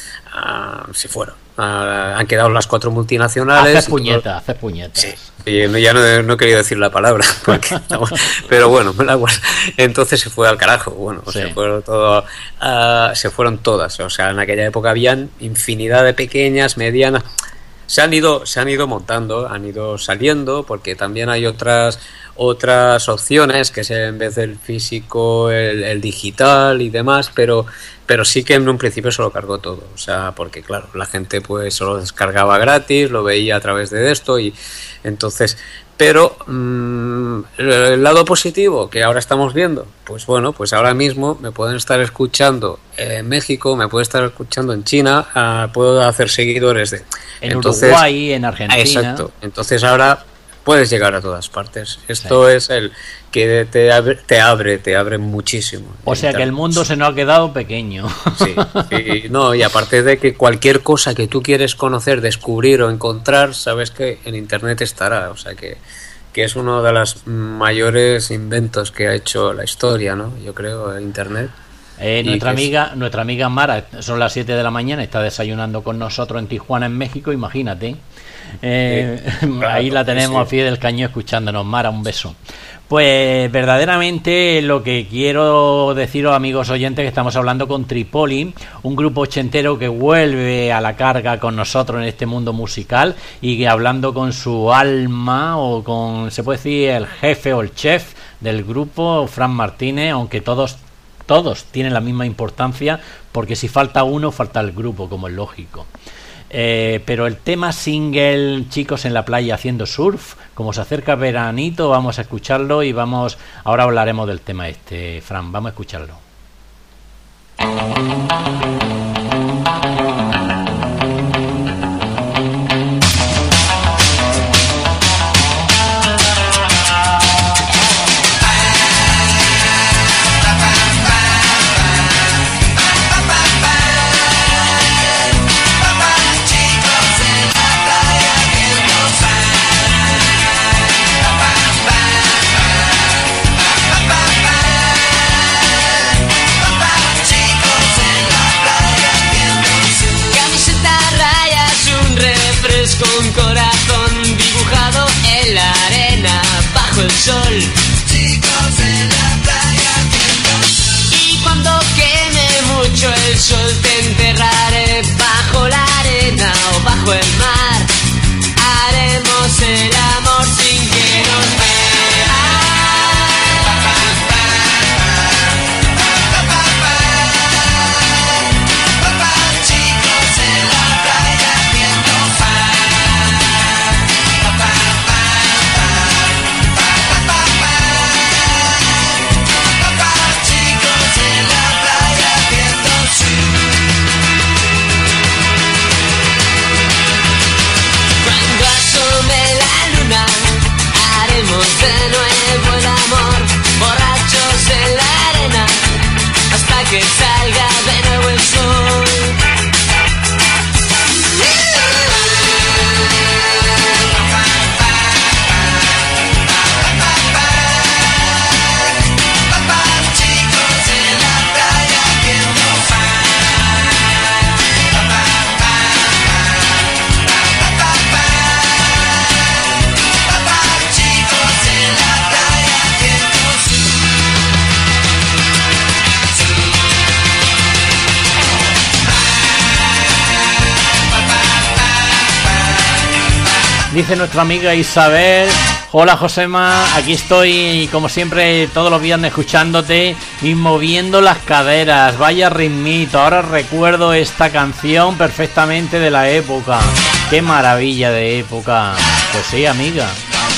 a se fueron. A, han quedado las cuatro multinacionales. Haces puñetas, haces puñetas. Sí, y ya no, no he querido decir la palabra, porque, pero bueno, me la guardo. Entonces se fue al carajo, bueno, sí. se, fueron todo, uh, se fueron todas. O sea, en aquella época habían infinidad de pequeñas, medianas... Se han ido, se han ido montando, han ido saliendo, porque también hay otras otras opciones, que es en vez del físico el, el digital y demás, pero pero sí que en un principio se lo cargó todo, o sea, porque claro, la gente pues solo descargaba gratis, lo veía a través de esto y entonces, pero mmm, el lado positivo que ahora estamos viendo, pues bueno, pues ahora mismo me pueden estar escuchando en México, me pueden estar escuchando en China, uh, puedo hacer seguidores de en entonces, Uruguay, en Argentina. Exacto, entonces ahora puedes llegar a todas partes. Esto sí. es el que te abre, te abre, te abre muchísimo. O sea que el mundo se nos ha quedado pequeño. Sí, y, no, y aparte de que cualquier cosa que tú quieres conocer, descubrir o encontrar, sabes que en internet estará. O sea que, que es uno de los mayores inventos que ha hecho la historia, ¿no? Yo creo, internet. Eh, nuestra amiga, es... nuestra amiga Mara, son las siete de la mañana, está desayunando con nosotros en Tijuana, en México, imagínate. Eh, sí, claro, ahí la tenemos sí. a pie del cañón escuchándonos. Mara, un beso. Pues verdaderamente lo que quiero deciros, amigos oyentes, que estamos hablando con Tripoli, un grupo ochentero que vuelve a la carga con nosotros en este mundo musical y que hablando con su alma, o con, se puede decir, el jefe o el chef del grupo, Fran Martínez, aunque todos todos tienen la misma importancia, porque si falta uno, falta el grupo, como es lógico. Eh, pero el tema single, Chicos en la playa haciendo surf, como se acerca veranito, vamos a escucharlo y vamos, ahora hablaremos del tema este, Fran, vamos a escucharlo. Con corazón dibujado en la arena bajo el sol. Chicos en la playa haciendo. Y cuando queme mucho el sol te enterraré bajo la arena o bajo el mar. Haremos el amor sin que nos vean. Chicos en la playa haciendo de nuevo el amor, borrachos en la arena, hasta que salga de nuevo el sol. Chicos en la playa haciendo Dice nuestra amiga Isabel: hola Josema, aquí estoy como siempre todos los viernes escuchándote y moviendo las caderas. Vaya ritmito, ahora recuerdo esta canción perfectamente de la época. Qué maravilla de época. Pues sí, amiga.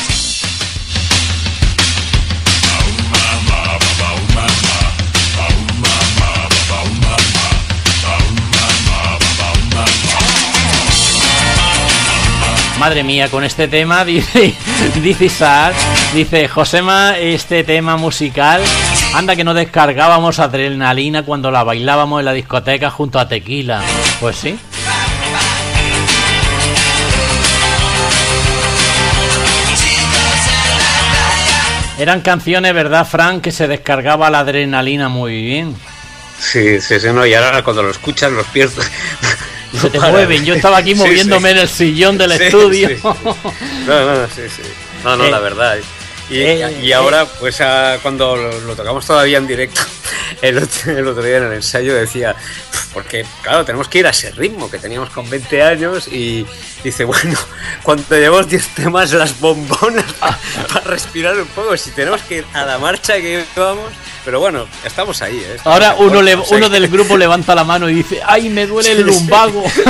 Madre mía, con este tema, dice, dice Isaac, dice Josema, este tema musical, anda que no descargábamos adrenalina cuando la bailábamos en la discoteca junto a Tequila. Pues sí. Eran canciones, ¿verdad, Frank? Que se descargaba la adrenalina muy bien. Sí, sí, sí, no, y ahora cuando lo escuchas los pies... No se te para. Mueven, yo estaba aquí moviéndome sí, sí. en el sillón del sí, estudio. Sí, sí. No, no, sí, sí. No, no, eh, la verdad. Y, eh, y ahora, pues a, cuando lo, lo tocamos todavía en directo, el otro, el otro día en el ensayo decía, porque claro, tenemos que ir a ese ritmo que teníamos con veinte años y dice, bueno, cuando llevamos diez temas las bombonas para pa respirar un poco, si tenemos que ir a la marcha que vamos... Pero bueno, estamos ahí, ¿eh? Estamos ahora uno, le, uno del grupo levanta la mano y dice, ¡ay, me duele el lumbago! Sí,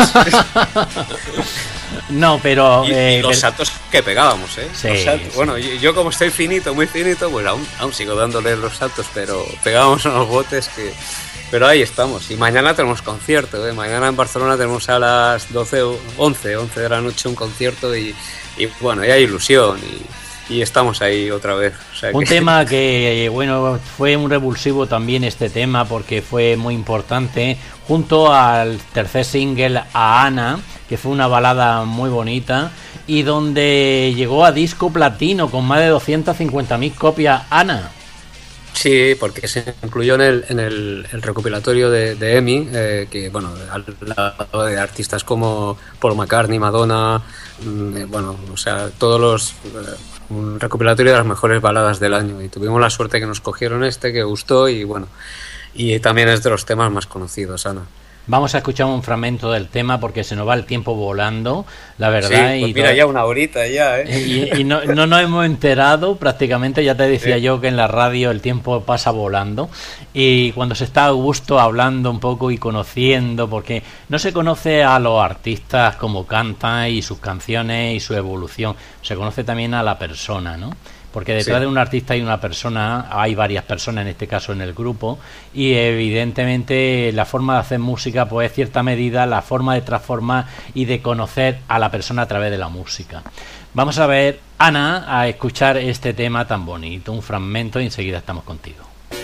sí. No, pero... Y, eh, y los saltos que pegábamos, ¿eh? Sí, saltos, sí. Bueno, yo, yo como estoy finito, muy finito, pues aún, aún sigo dándole los saltos, pero pegábamos unos botes que... Pero ahí estamos. Y mañana tenemos concierto, ¿eh? Mañana en Barcelona tenemos a las doce, once, once de la noche un concierto y, y bueno, y hay ilusión y... Y estamos ahí otra vez. O sea un que... tema que, bueno, fue un revulsivo también este tema porque fue muy importante. Junto al tercer single, a Ana, que fue una balada muy bonita y donde llegó a disco platino con más de doscientas cincuenta mil copias. Ana. Sí, porque se incluyó en el, en el, el recopilatorio de, de EMI, eh, que bueno, al lado de artistas como Paul McCartney, Madonna, eh, bueno, o sea, todos los... Eh, un recopilatorio de las mejores baladas del año y tuvimos la suerte que nos cogieron este, que gustó y bueno, y también es de los temas más conocidos, Ana. Vamos a escuchar un fragmento del tema porque se nos va el tiempo volando, la verdad. Sí, pues y mira, todo... ya una horita ya, ¿eh? Y, y no, no nos hemos enterado prácticamente, ya te decía sí. yo que en la radio el tiempo pasa volando y cuando se está a gusto hablando un poco y conociendo, porque no se conoce a los artistas como cantan y sus canciones y su evolución, se conoce también a la persona, ¿no? Porque detrás sí. de un artista hay una persona, hay varias personas en este caso en el grupo y evidentemente la forma de hacer música pues es cierta medida la forma de transformar y de conocer a la persona a través de la música. Vamos a ver, Ana, a escuchar este tema tan bonito, un fragmento y enseguida estamos contigo.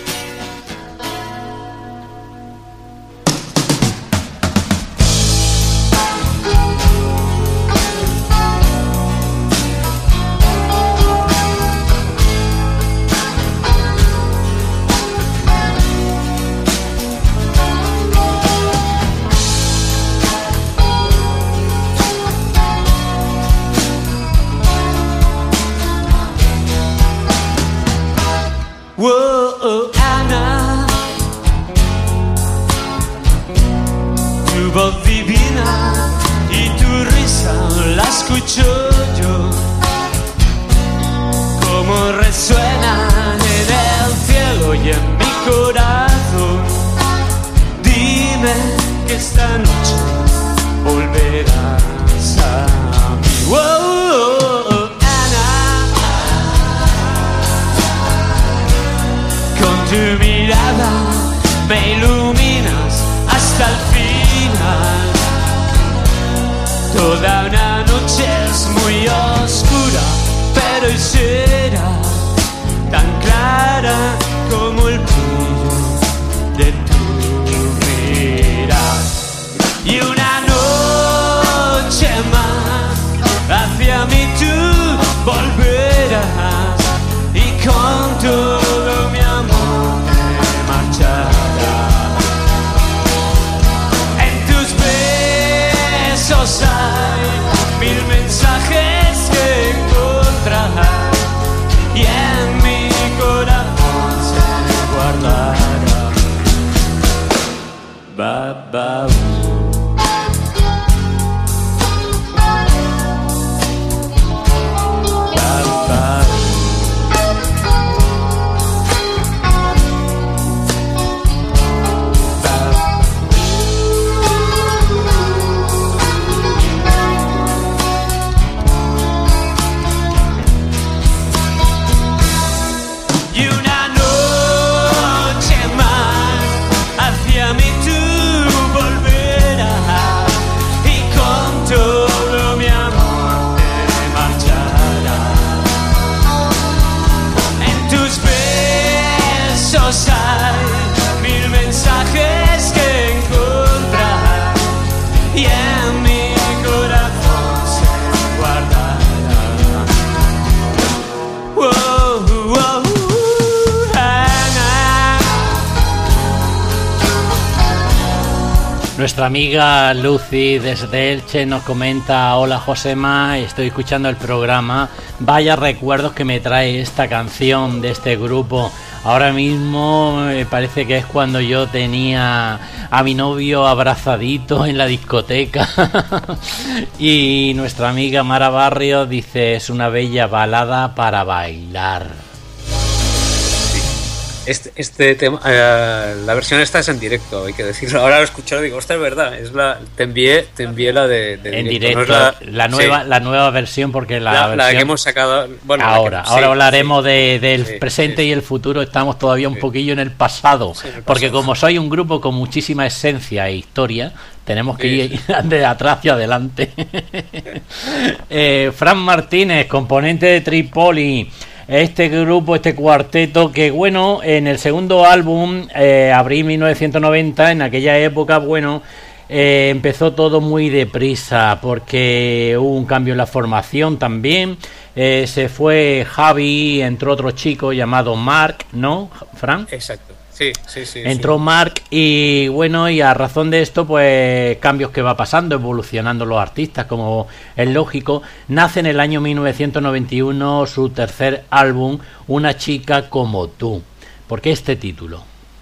Whoa, Ana, tu voz divina y tu risa la escucho yo, como resuenan en el cielo y en mi corazón. Dime que esta noche volverás a mí. Whoa, tu mirada me iluminas hasta el final. Toda una noche es muy oscura, pero hoy será tan clara como el brillo de tu mirada. Y una noche más hacia mí tú volverás y con todo mi amor en tus besos hay mil mensajes que encontrar Nuestra amiga Lucy desde Elche nos comenta: hola Josema, estoy escuchando el programa, vaya recuerdos que me trae esta canción de este grupo. Ahora mismo me parece que es cuando yo tenía a mi novio abrazadito en la discoteca. Y nuestra amiga Mara Barrio dice: es una bella balada para bailar. Este, este tema, eh, la versión esta es en directo, hay que decirlo. Ahora lo he escuchado y digo, esta es verdad. Es la, te envié, te envié la de, de en directo. directo, no es la, la nueva, sí. la nueva versión, porque la, la, versión, la que hemos sacado. Bueno, ahora, que, ahora sí, hablaremos sí, de, del sí, presente sí, y el futuro. Estamos todavía un sí. poquillo en el pasado, sí, en el porque pasado. como soy un grupo con muchísima esencia e historia, tenemos que sí, ir sí. de atrás hacia adelante. eh, Fran Martínez, componente de Tripoli. Este grupo, este cuarteto, que bueno, en el segundo álbum, eh, abril mil novecientos noventa, en aquella época, bueno, eh, empezó todo muy deprisa, porque hubo un cambio en la formación también. Eh, se fue Javi, entró otro chico llamado Mark, ¿no, Fran? Exacto. Sí, sí, sí. Entró sí. Mark y bueno, y a razón de esto, pues cambios que va pasando, evolucionando los artistas, como es lógico. Nace en el año mil novecientos noventa y uno su tercer álbum, Una chica como tú. ¿Por qué este título?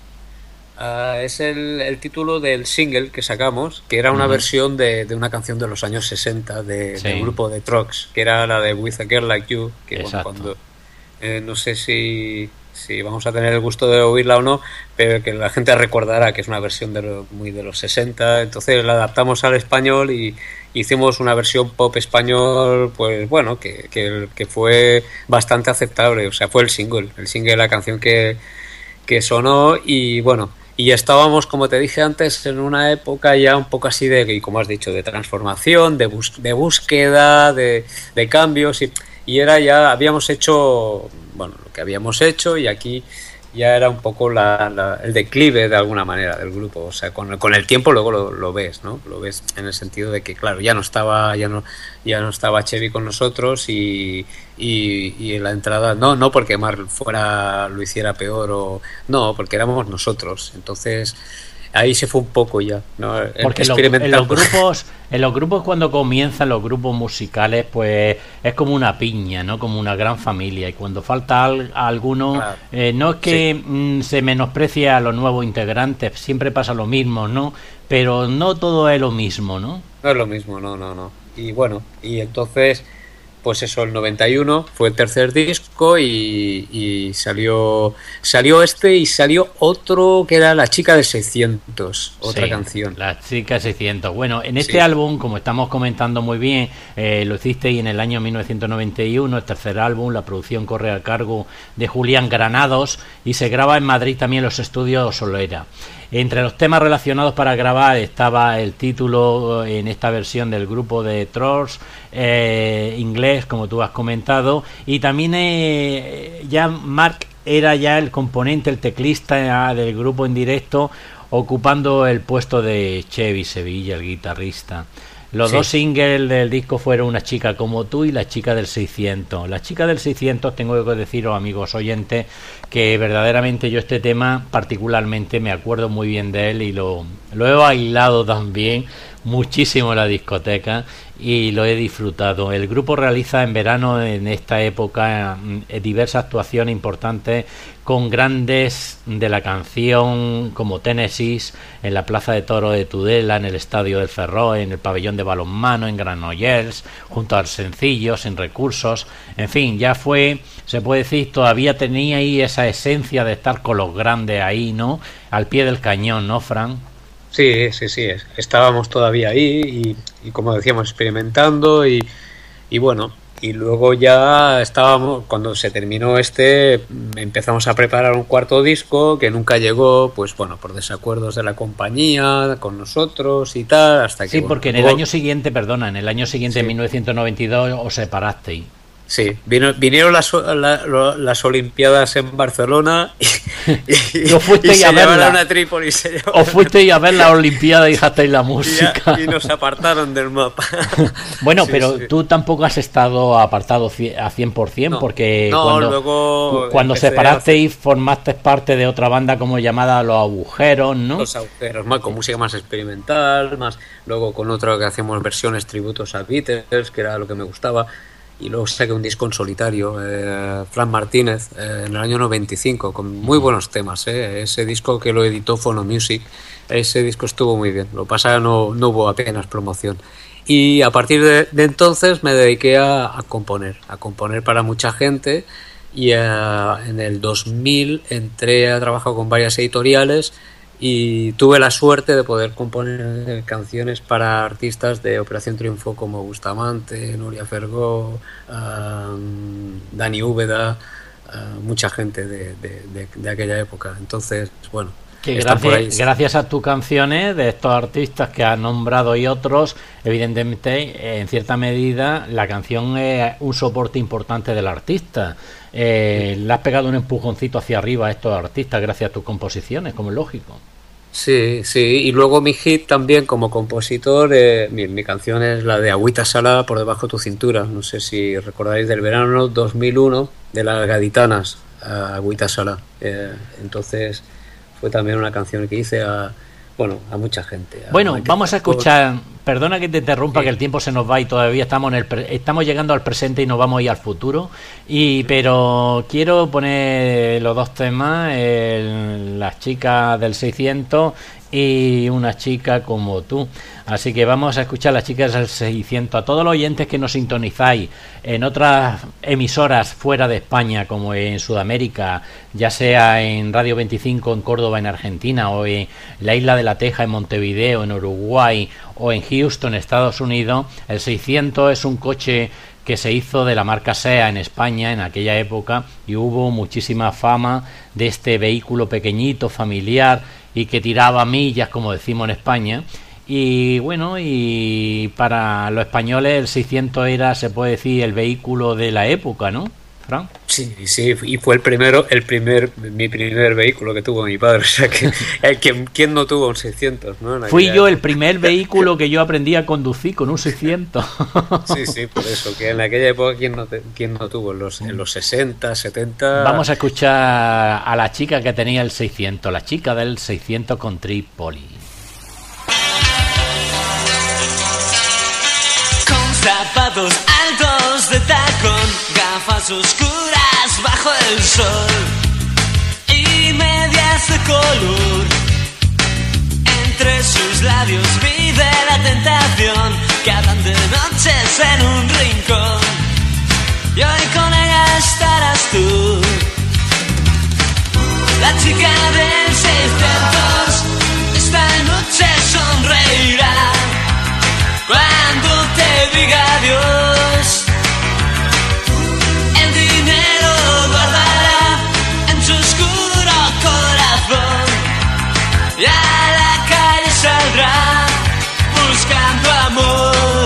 Uh, es el, el título del single que sacamos, que era una uh-huh. versión de, de una canción de los años sesenta de, sí. del grupo de Trox, que era la de With a Girl Like You, que bueno, cuando eh, no sé si si vamos a tener el gusto de oírla o no, pero que la gente recordará que es una versión de lo, muy de los sesenta. Entonces la adaptamos al español y hicimos una versión pop español, pues bueno, que, que, que fue bastante aceptable. O sea, fue el single, el single, la canción que, que sonó. Y bueno, y estábamos, como te dije antes, en una época ya un poco así de, y como has dicho, de transformación, de, bus, de búsqueda, de, de cambios, y, y era ya, habíamos hecho, bueno, lo que habíamos hecho, y aquí ya era un poco la, la, el declive de alguna manera del grupo. O sea, con, con el tiempo luego lo, lo ves, ¿no? Lo ves en el sentido de que, claro, ya no estaba, ya no, ya no estaba Chevy con nosotros, y, y, y en la entrada, no, no porque Mar fuera, lo hiciera peor, o no, porque éramos nosotros. Entonces ahí se fue un poco ya, ¿no? Porque lo, en los grupos, en los grupos cuando comienzan los grupos musicales, pues es como una piña, ¿no? Como una gran familia, y cuando falta al, a alguno, claro. eh, no es que sí. mm, se menosprecie a los nuevos integrantes, siempre pasa lo mismo, ¿no? Pero no todo es lo mismo, ¿no? No es lo mismo, no, no, no. Y bueno, y entonces, pues eso, el noventa y uno fue el tercer disco, y, y salió salió este y salió otro que era La chica de seiscientos, otra sí, canción. La chica de seiscientos. Bueno, en este sí. álbum, como estamos comentando muy bien, eh, lo hicisteis en el año mil novecientos noventa y uno, el tercer álbum, la producción corre a cargo de Julián Granados y se graba en Madrid también en los estudios Solera. Entre los temas relacionados para grabar estaba el título en esta versión del grupo de Trolls, eh, inglés, como tú has comentado, y también eh, ya Mark era ya el componente, el teclista del grupo en directo, ocupando el puesto de Chevy Sevilla, el guitarrista. Los sí. dos singles del disco fueron Una chica como tú y La chica del seiscientos. La chica del seiscientos, tengo que deciros, amigos oyentes, que verdaderamente yo este tema particularmente me acuerdo muy bien de él, y lo, lo he bailado también muchísimo en la discoteca y lo he disfrutado. El grupo realiza en verano, en esta época, diversas actuaciones importantes con grandes de la canción como Tennessee, en la Plaza de Toros de Tudela, en el Estadio del Ferrol, en el Pabellón de Balonmano, en Granollers, junto al Sencillo, Sin Recursos. En fin, ya fue, se puede decir, todavía tenía ahí esa esencia de estar con los grandes ahí, ¿no? Al pie del cañón, ¿no, Fran? Sí, sí, sí, estábamos todavía ahí y, y como decíamos, experimentando y, y bueno, y luego ya estábamos, cuando se terminó este, empezamos a preparar un cuarto disco que nunca llegó, pues bueno, por desacuerdos de la compañía con nosotros y tal, hasta que... Sí, bueno, porque en luego... el año siguiente, perdona, en el año siguiente, sí. en mil novecientos noventa y dos, os separasteis. Sí, vino, vinieron las, la, las Olimpiadas en Barcelona y, y, y, fuiste y se a llevaron a Trípoli. Se llevaron o fuisteis a ver la Olimpiada y dejasteis la música. Y, y nos apartaron del mapa. Bueno, sí, pero sí. tú tampoco has estado apartado a cien por ciento, no, porque no, cuando, luego cuando separasteis formaste parte de otra banda como llamada Los Agujeros, ¿no? Los Agujeros, más, con música más experimental, más luego con otra que hacíamos versiones tributos a Beatles, que era lo que me gustaba. Y luego saqué un disco en solitario, eh, Fran Martínez, eh, en el año noventa y cinco, con muy buenos temas. Eh. Ese disco que lo editó Phono Music, ese disco estuvo muy bien. Lo que pasa es que no, no hubo apenas promoción. Y a partir de, de entonces me dediqué a, a componer, a componer para mucha gente. Y eh, en el dos mil entré a trabajar con varias editoriales y tuve la suerte de poder componer canciones para artistas de Operación Triunfo como Bustamante, Nuria Fergó, um, Dani Úbeda, uh, mucha gente de, de, de, de aquella época. Entonces, bueno, que gracias, gracias a tus canciones de estos artistas que has nombrado y otros, evidentemente, en cierta medida, la canción es un soporte importante del artista. Eh, le has pegado un empujoncito hacia arriba a estos artistas gracias a tus composiciones, como es lógico. Sí, sí, y luego mi hit también como compositor, eh, mi, mi canción es la de Agüita Salada por debajo de tu cintura. No sé si recordáis del verano dos mil uno de las Gaditanas, Agüita Salada. Eh, entonces fue también una canción que hice a, bueno, a mucha gente. A bueno, Michael vamos a escuchar, perdona que te interrumpa, sí. Que el tiempo se nos va y todavía estamos en el pre- estamos llegando al presente y nos vamos a ir al futuro, y pero quiero poner los dos temas, el, las chicas del seiscientos y una chica como tú. Así que vamos a escuchar Las chicas del seiscientos. A todos los oyentes que nos sintonizáis en otras emisoras fuera de España, como en Sudamérica, ya sea en Radio veinticinco en Córdoba, en Argentina, o en la Isla de la Teja, en Montevideo, en Uruguay, o en Houston, Estados Unidos, el seiscientos es un coche que se hizo de la marca SEA en España en aquella época, y hubo muchísima fama de este vehículo pequeñito, familiar, y que tiraba millas, como decimos en España. Y bueno, y para los españoles el seiscientos era, se puede decir, el vehículo de la época, ¿no, Fran? Sí, sí, y fue el primero, el primer, mi primer vehículo que tuvo mi padre. O sea que, ¿quién, quién no tuvo un seiscientos, ¿no? Fui yo el primer vehículo que yo aprendí a conducir con un seiscientos. Sí, sí, por eso, que en aquella época, ¿quién no, te, quién no tuvo? En los, en los sesenta, setenta... Vamos a escuchar a la chica que tenía el seiscientos, la chica del seiscientos con Trípoli. Zapatos altos de tacón, gafas oscuras bajo el sol y medias de color. Entre sus labios vive la tentación que hablan de noches en un rincón. Y hoy con ella estarás tú, la chica del seiscientos. Esta noche sonreirá cuando te diga adiós. El dinero guardará en su oscuro corazón y a la calle saldrá buscando amor.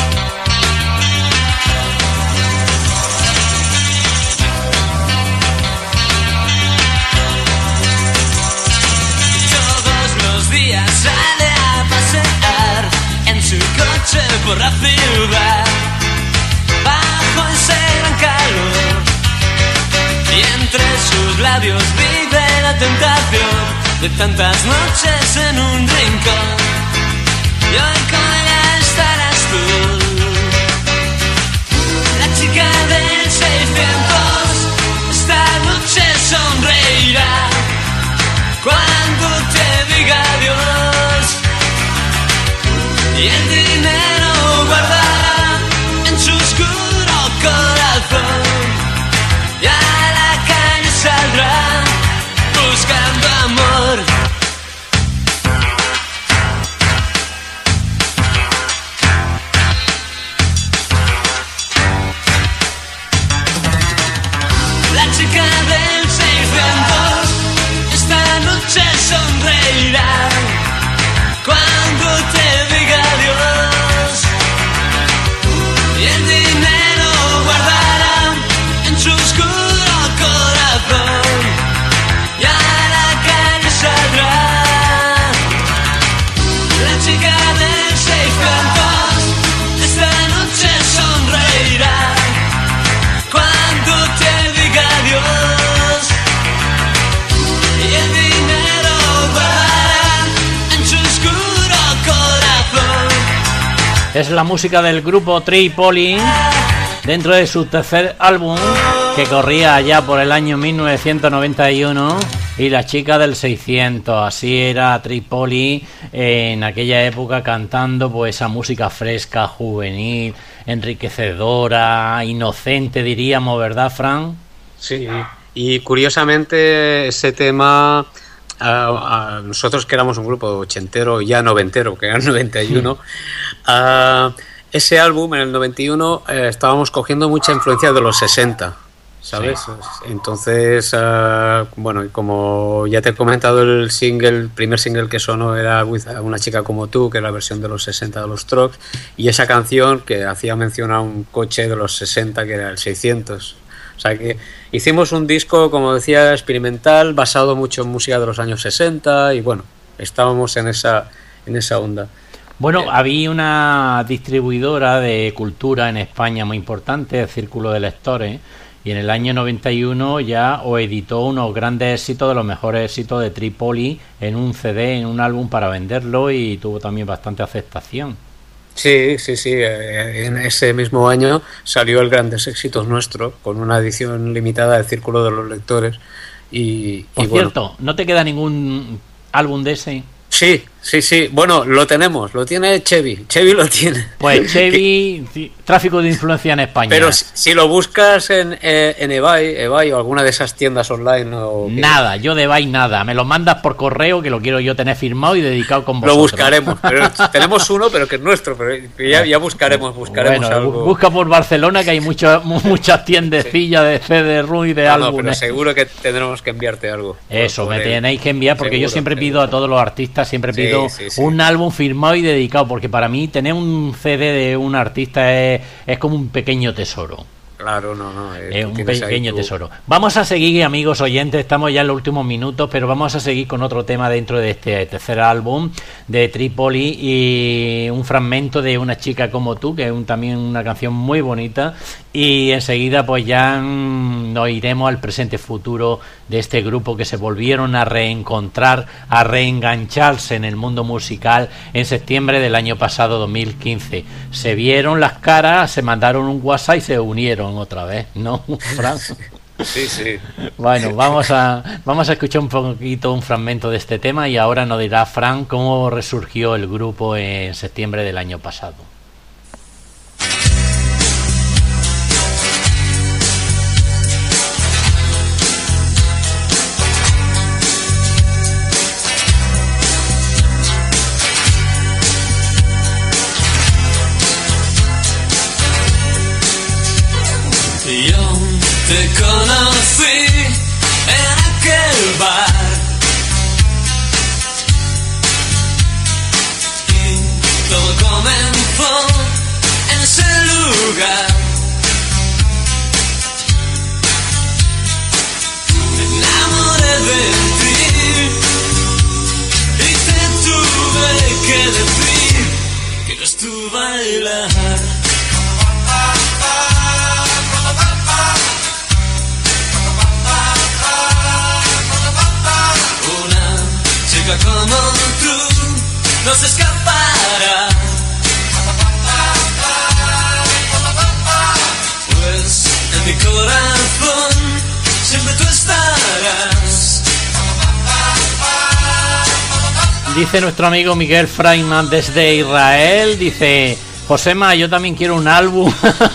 Todos los días sale a pasear en su coche por la ciudad, bajo ese gran calor, y entre sus labios vive la tentación de tantas noches en un rincón. Y hoy con ella estarás tú, la chica del seiscientos. Esta noche sonreirá cuando te diga adiós. Y el dinero guardará en su oscuro corazón y a la calle saldrá buscando amor. La chica del seiscientos esta noche sonreirá cuando te diga adiós. Es la música del grupo Tripoli dentro de su tercer álbum, que corría allá por el año mil novecientos noventa y uno, y La chica del seiscientos. Así era Tripoli en aquella época, cantando pues esa música fresca, juvenil, enriquecedora, inocente, diríamos, ¿verdad, Fran? Sí, y curiosamente ese tema, a, a nosotros que éramos un grupo ochentero, ya noventero, que era el noventa y uno, a, ese álbum en el noventa y uno eh, estábamos cogiendo mucha influencia de los sesenta, ¿sabes? Sí. Entonces, uh, bueno, como ya te he comentado, el single, el primer single que sonó era With Una chica como tú, que era la versión de los sesenta de los Strokes, y esa canción que hacía mención a un coche de los sesenta, que era el seiscientos. O sea que hicimos un disco, como decía, experimental, basado mucho en música de los años sesenta, y bueno, estábamos en esa, en esa onda. Bueno, eh, había una distribuidora de cultura en España muy importante, el Círculo de Lectores, y en el año noventa y uno ya o editó unos grandes éxitos, de los mejores éxitos de Tripoli, en un C D, en un álbum para venderlo, y tuvo también bastante aceptación. Sí, sí, sí. En ese mismo año salió el Grandes Éxitos Nuestro, con una edición limitada del Círculo de los Lectores. Y, Por y cierto, bueno, ¿no te queda ningún álbum de ese? Sí, sí, sí. Bueno, lo tenemos, lo tiene Chevy. Chevy lo tiene. Pues Chevy, tráfico de influencia en España. Pero si, si lo buscas en, eh, en eBay, eBay o alguna de esas tiendas online o... Nada, yo de eBay nada. Me lo mandas por correo, que lo quiero yo tener firmado y dedicado con vosotros. Lo buscaremos. Pero tenemos uno, pero que es nuestro. Pero ya, ya buscaremos, buscaremos bueno, algo. Busca por Barcelona, que hay mucho, muchas tiendecillas sí. de C D R U y de no, álbumes. No, pero seguro que tendremos que enviarte algo. Eso, me tenéis que enviar, porque seguro, yo siempre seguro. pido a todos los artistas, siempre pido sí, sí, sí. un álbum firmado y dedicado, porque para mí tener un C D de un artista es, es como un pequeño tesoro. Claro, no, no. Eh, es un pequeño tu... tesoro. Vamos a seguir, amigos oyentes, estamos ya en los últimos minutos, pero vamos a seguir con otro tema dentro de este tercer álbum de Tripoli, y un fragmento de Una chica como tú, que es un, también una canción muy bonita, y enseguida pues ya mmm, nos iremos al presente futuro de este grupo, que se volvieron a reencontrar, a reengancharse en el mundo musical en septiembre del año pasado, dos mil quince. Se vieron las caras, se mandaron un WhatsApp y se unieron otra vez, ¿no, Fran? Sí, sí. Bueno, vamos a vamos a escuchar un poquito un fragmento de este tema, y ahora nos dirá Fran cómo resurgió el grupo en septiembre del año pasado. Yo te conocí en aquel bar y todo comenzó en ese lugar. Me enamoré de ti y te tuve que decir que no es tu bailar. Como tú no se escapará, pues en mi corazón siempre tú estarás. Dice nuestro amigo Miguel Freiman desde Israel, dice: Josema, yo también quiero un álbum.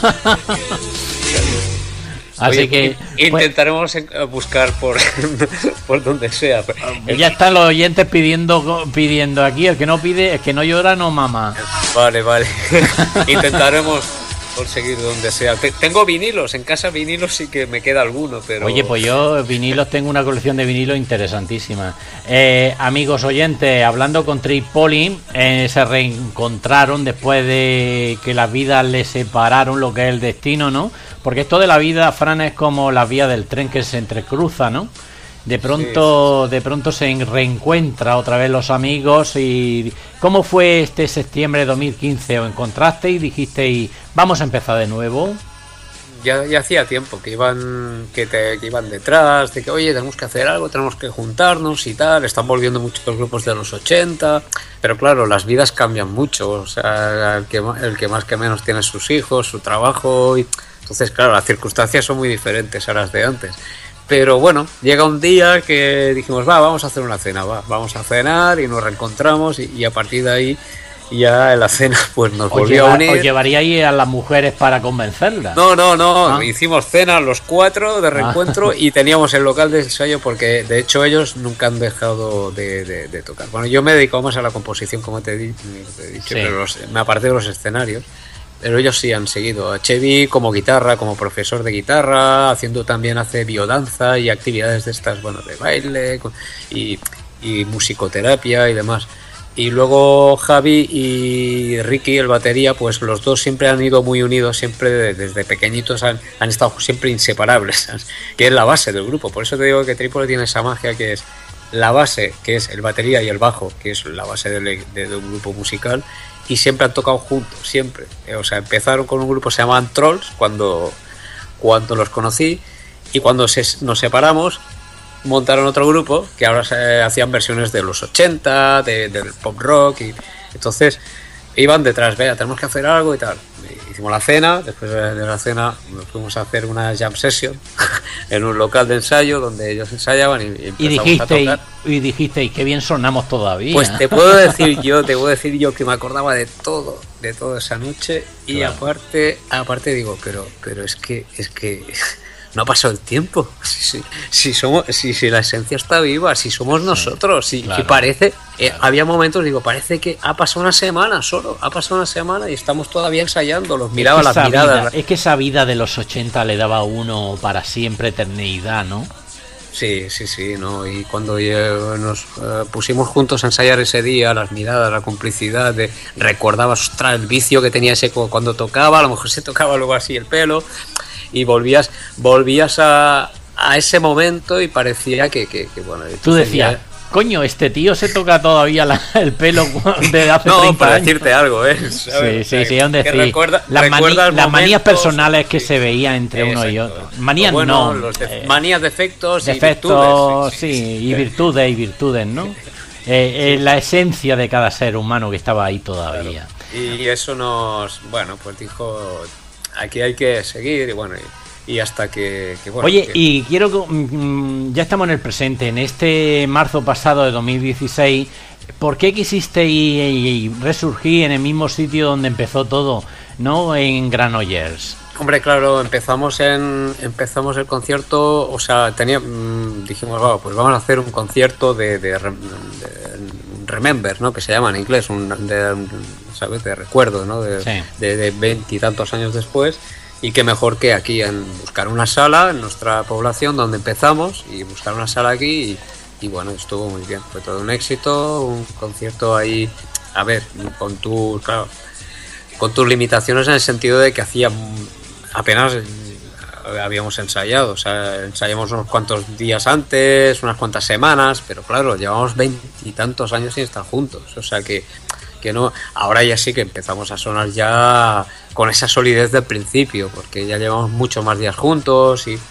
Así Oye, que intentaremos pues, buscar por por donde sea. Ya están los oyentes pidiendo pidiendo aquí, el que no pide, el que no llora no mama. Vale, vale. Intentaremos conseguir donde sea. Tengo vinilos en casa, vinilos sí que me queda alguno, pero oye, pues yo vinilos tengo una colección de vinilos interesantísima. Eh, amigos oyentes, hablando con Tripoli, eh, se reencontraron después de que las vidas les separaron, lo que es el destino, ¿no? Porque esto de la vida, Fran, es como la vía del tren que se entrecruza, ¿no? De pronto, sí, sí, sí. de pronto se reencuentra otra vez los amigos. Y ¿cómo fue este septiembre de dos mil quince? ¿Os encontrasteis y dijisteis vamos a empezar de nuevo? ya, ya hacía tiempo que iban que, te, que iban detrás, de que oye, tenemos que hacer algo, tenemos que juntarnos y tal. Están volviendo muchos grupos de los ochenta, pero claro, las vidas cambian mucho. O sea, el que, el que más que menos tiene sus hijos, su trabajo, y entonces, claro, las circunstancias son muy diferentes a las de antes. Pero bueno, llega un día que dijimos, va, vamos a hacer una cena, va, vamos a cenar y nos reencontramos y, y a partir de ahí ya en la cena pues nos volvió a unir. ¿Os llevaríais a las mujeres para convencerlas? No, no, no, ¿Ah? Hicimos cena los cuatro de reencuentro ah. y teníamos el local de ensayo porque de hecho ellos nunca han dejado de, de, de tocar. Bueno, yo me he dedicado más a la composición, como te he, di- te he dicho, sí. pero los, me aparté de los escenarios. Pero ellos sí han seguido a Chevy como guitarra, como profesor de guitarra, haciendo también hace biodanza y actividades de estas, bueno, de baile y, y musicoterapia y demás. Y luego Javi y Ricky, el batería, pues los dos siempre han ido muy unidos, siempre desde pequeñitos han, han estado siempre inseparables, que es la base del grupo. Por eso te digo que Trípoli tiene esa magia que es la base, que es el batería y el bajo, que es la base de, de, de un grupo musical, y siempre han tocado juntos, siempre. O sea, empezaron con un grupo, se llamaban Trolls, cuando, cuando los conocí, y cuando se, nos separamos, montaron otro grupo que ahora se hacían versiones de los ochenta, de, del pop rock, y entonces iban detrás, vea, tenemos que hacer algo y tal. Hicimos la cena, después de la cena nos fuimos a hacer una jam session en un local de ensayo donde ellos ensayaban y, y empezamos y dijisteis, a tocar. Y dijisteis, qué bien sonamos todavía. Pues te puedo decir yo, te puedo decir yo que me acordaba de todo, de toda esa noche, y claro. aparte, aparte digo, pero, pero es que, es que no ha pasado el tiempo. Si, si, si somos, si, si la esencia está viva, si somos nosotros, si, claro, si parece, eh, claro. había momentos, digo, parece que ha pasado una semana solo, ha pasado una semana y estamos todavía ensayando, los miraba las miradas. Vida, es que esa vida de los ochenta le daba a uno para siempre eternidad, ¿no? Sí, sí, sí, ¿no? Y cuando nos uh, pusimos juntos a ensayar ese día, las miradas, la complicidad, de recordabas, ostras, el vicio que tenía ese cuando tocaba, a lo mejor se tocaba luego así el pelo, y volvías volvías a, a ese momento y parecía que, que, que bueno... Tú decías, sería... coño, este tío se toca todavía la, el pelo de hace no, treinta para años. decirte algo, ¿eh? ¿Sabes? Sí, sí, sí, donde que sí. Recuerda, las, mani las momentos, manías personales que sí, se veían entre exacto. uno y otro. Manías bueno, no. Los de, eh, manías, defectos, defectos y virtudes. Sí, sí, sí, y virtudes y virtudes, ¿no? Eh, eh, la esencia de cada ser humano que estaba ahí todavía. Claro. Y eso nos, bueno, pues dijo, aquí hay que seguir y bueno... Y, y hasta que, que bueno, oye, que... y quiero mm, ya estamos en el presente, en este marzo pasado de dos mil dieciséis, ¿por qué quisiste y, y resurgir en el mismo sitio donde empezó todo, no en Granollers? Hombre, claro, empezamos en empezamos el concierto, o sea, tenía mmm, dijimos, wow, pues vamos a hacer un concierto de, de, de Remember, ¿no? Que se llama en inglés, un de, ¿sabes? De recuerdo, ¿no? De sí. de veintitantos años después. Y qué mejor que aquí, en buscar una sala en nuestra población donde empezamos y buscar una sala aquí y, y bueno, estuvo muy bien, fue todo un éxito, un concierto ahí, a ver, con tus, claro, con tus limitaciones en el sentido de que hacía apenas habíamos ensayado, o sea, ensayamos unos cuantos días antes, unas cuantas semanas, pero claro, llevamos veintitantos años sin estar juntos, o sea que que no, ahora ya sí que empezamos a sonar ya con esa solidez del principio, porque ya llevamos muchos más días juntos y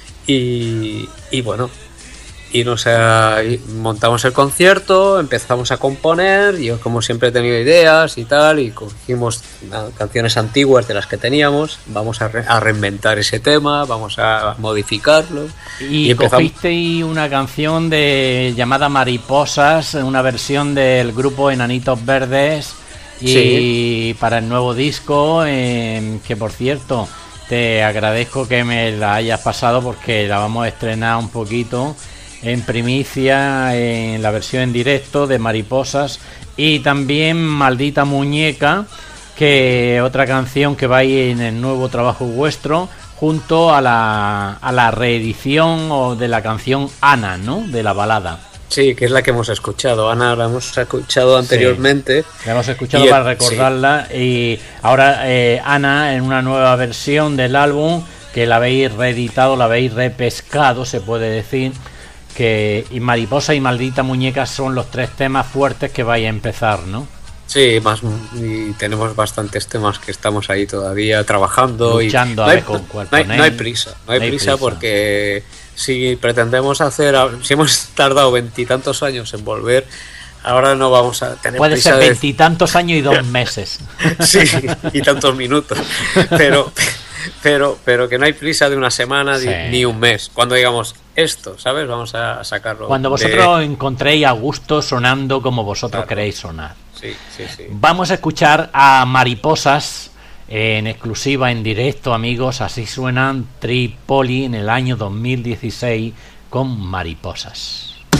y, y bueno, y nos eh, montamos el concierto, empezamos a componer, yo como siempre he tenido ideas y tal, y cogimos uh, canciones antiguas de las que teníamos, vamos a, re a reinventar ese tema, vamos a modificarlo. Y, y cogisteis una canción de llamada Mariposas, una versión del grupo Enanitos Verdes, y sí. para el nuevo disco, eh, que por cierto, te agradezco que me la hayas pasado porque la vamos a estrenar un poquito en primicia en la versión en directo de Mariposas, y también Maldita Muñeca, que otra canción que va ahí en el nuevo trabajo vuestro, junto a la, a la reedición o de la canción Ana, ¿no? De la balada. Sí, que es la que hemos escuchado. Ana la hemos escuchado anteriormente. Sí, la hemos escuchado y para el, recordarla. Sí. Y ahora eh, Ana en una nueva versión del álbum, que la habéis reeditado, la habéis repescado, se puede decir. Que y Mariposa y Maldita Muñeca son los tres temas fuertes que vais a empezar, ¿no? Sí, más y tenemos bastantes temas que estamos ahí todavía trabajando. Luchando y a no ver hay, con cuál no hay, poner. no hay prisa, no hay, No hay prisa, prisa. porque si pretendemos hacer, si hemos tardado veintitantos años en volver, ahora no vamos a tener Puede prisa ser de- veintitantos años y dos meses. Sí, y tantos minutos. Pero, pero, pero que no hay prisa de una semana Sí. ni, ni un mes. Cuando digamos esto, ¿sabes? Vamos a sacarlo. Cuando de- vosotros encontréis a gusto sonando como vosotros Claro. queréis sonar. Sí, sí, sí. Vamos a escuchar a Mariposas en exclusiva, en directo, amigos. Así suenan Tripoli en el año dos mil dieciséis con Mariposas.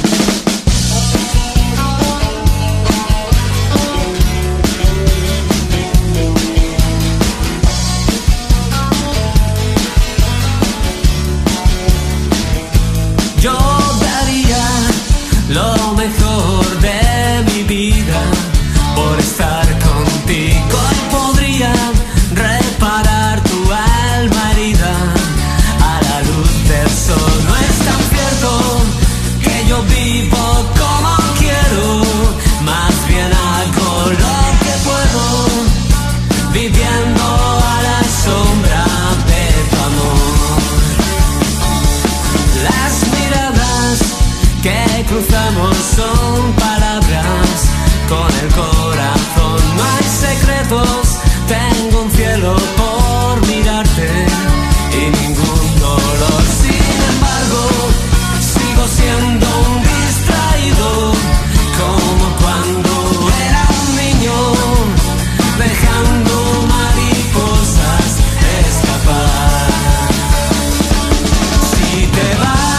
Yo daría lo mejor de mi vida por estar contigo y podría reparar tu alma herida a la luz del sol. No es tan cierto que yo vivo como quiero, más bien hago lo que puedo, viviendo a la sombra de tu amor. Las miradas que cruzamos son palabras con el corazón. No hay secretos, tengo un cielo por mirarte y ningún dolor. Sin embargo, sigo siendo un distraído, como cuando era un niño, dejando mariposas escapar. Si te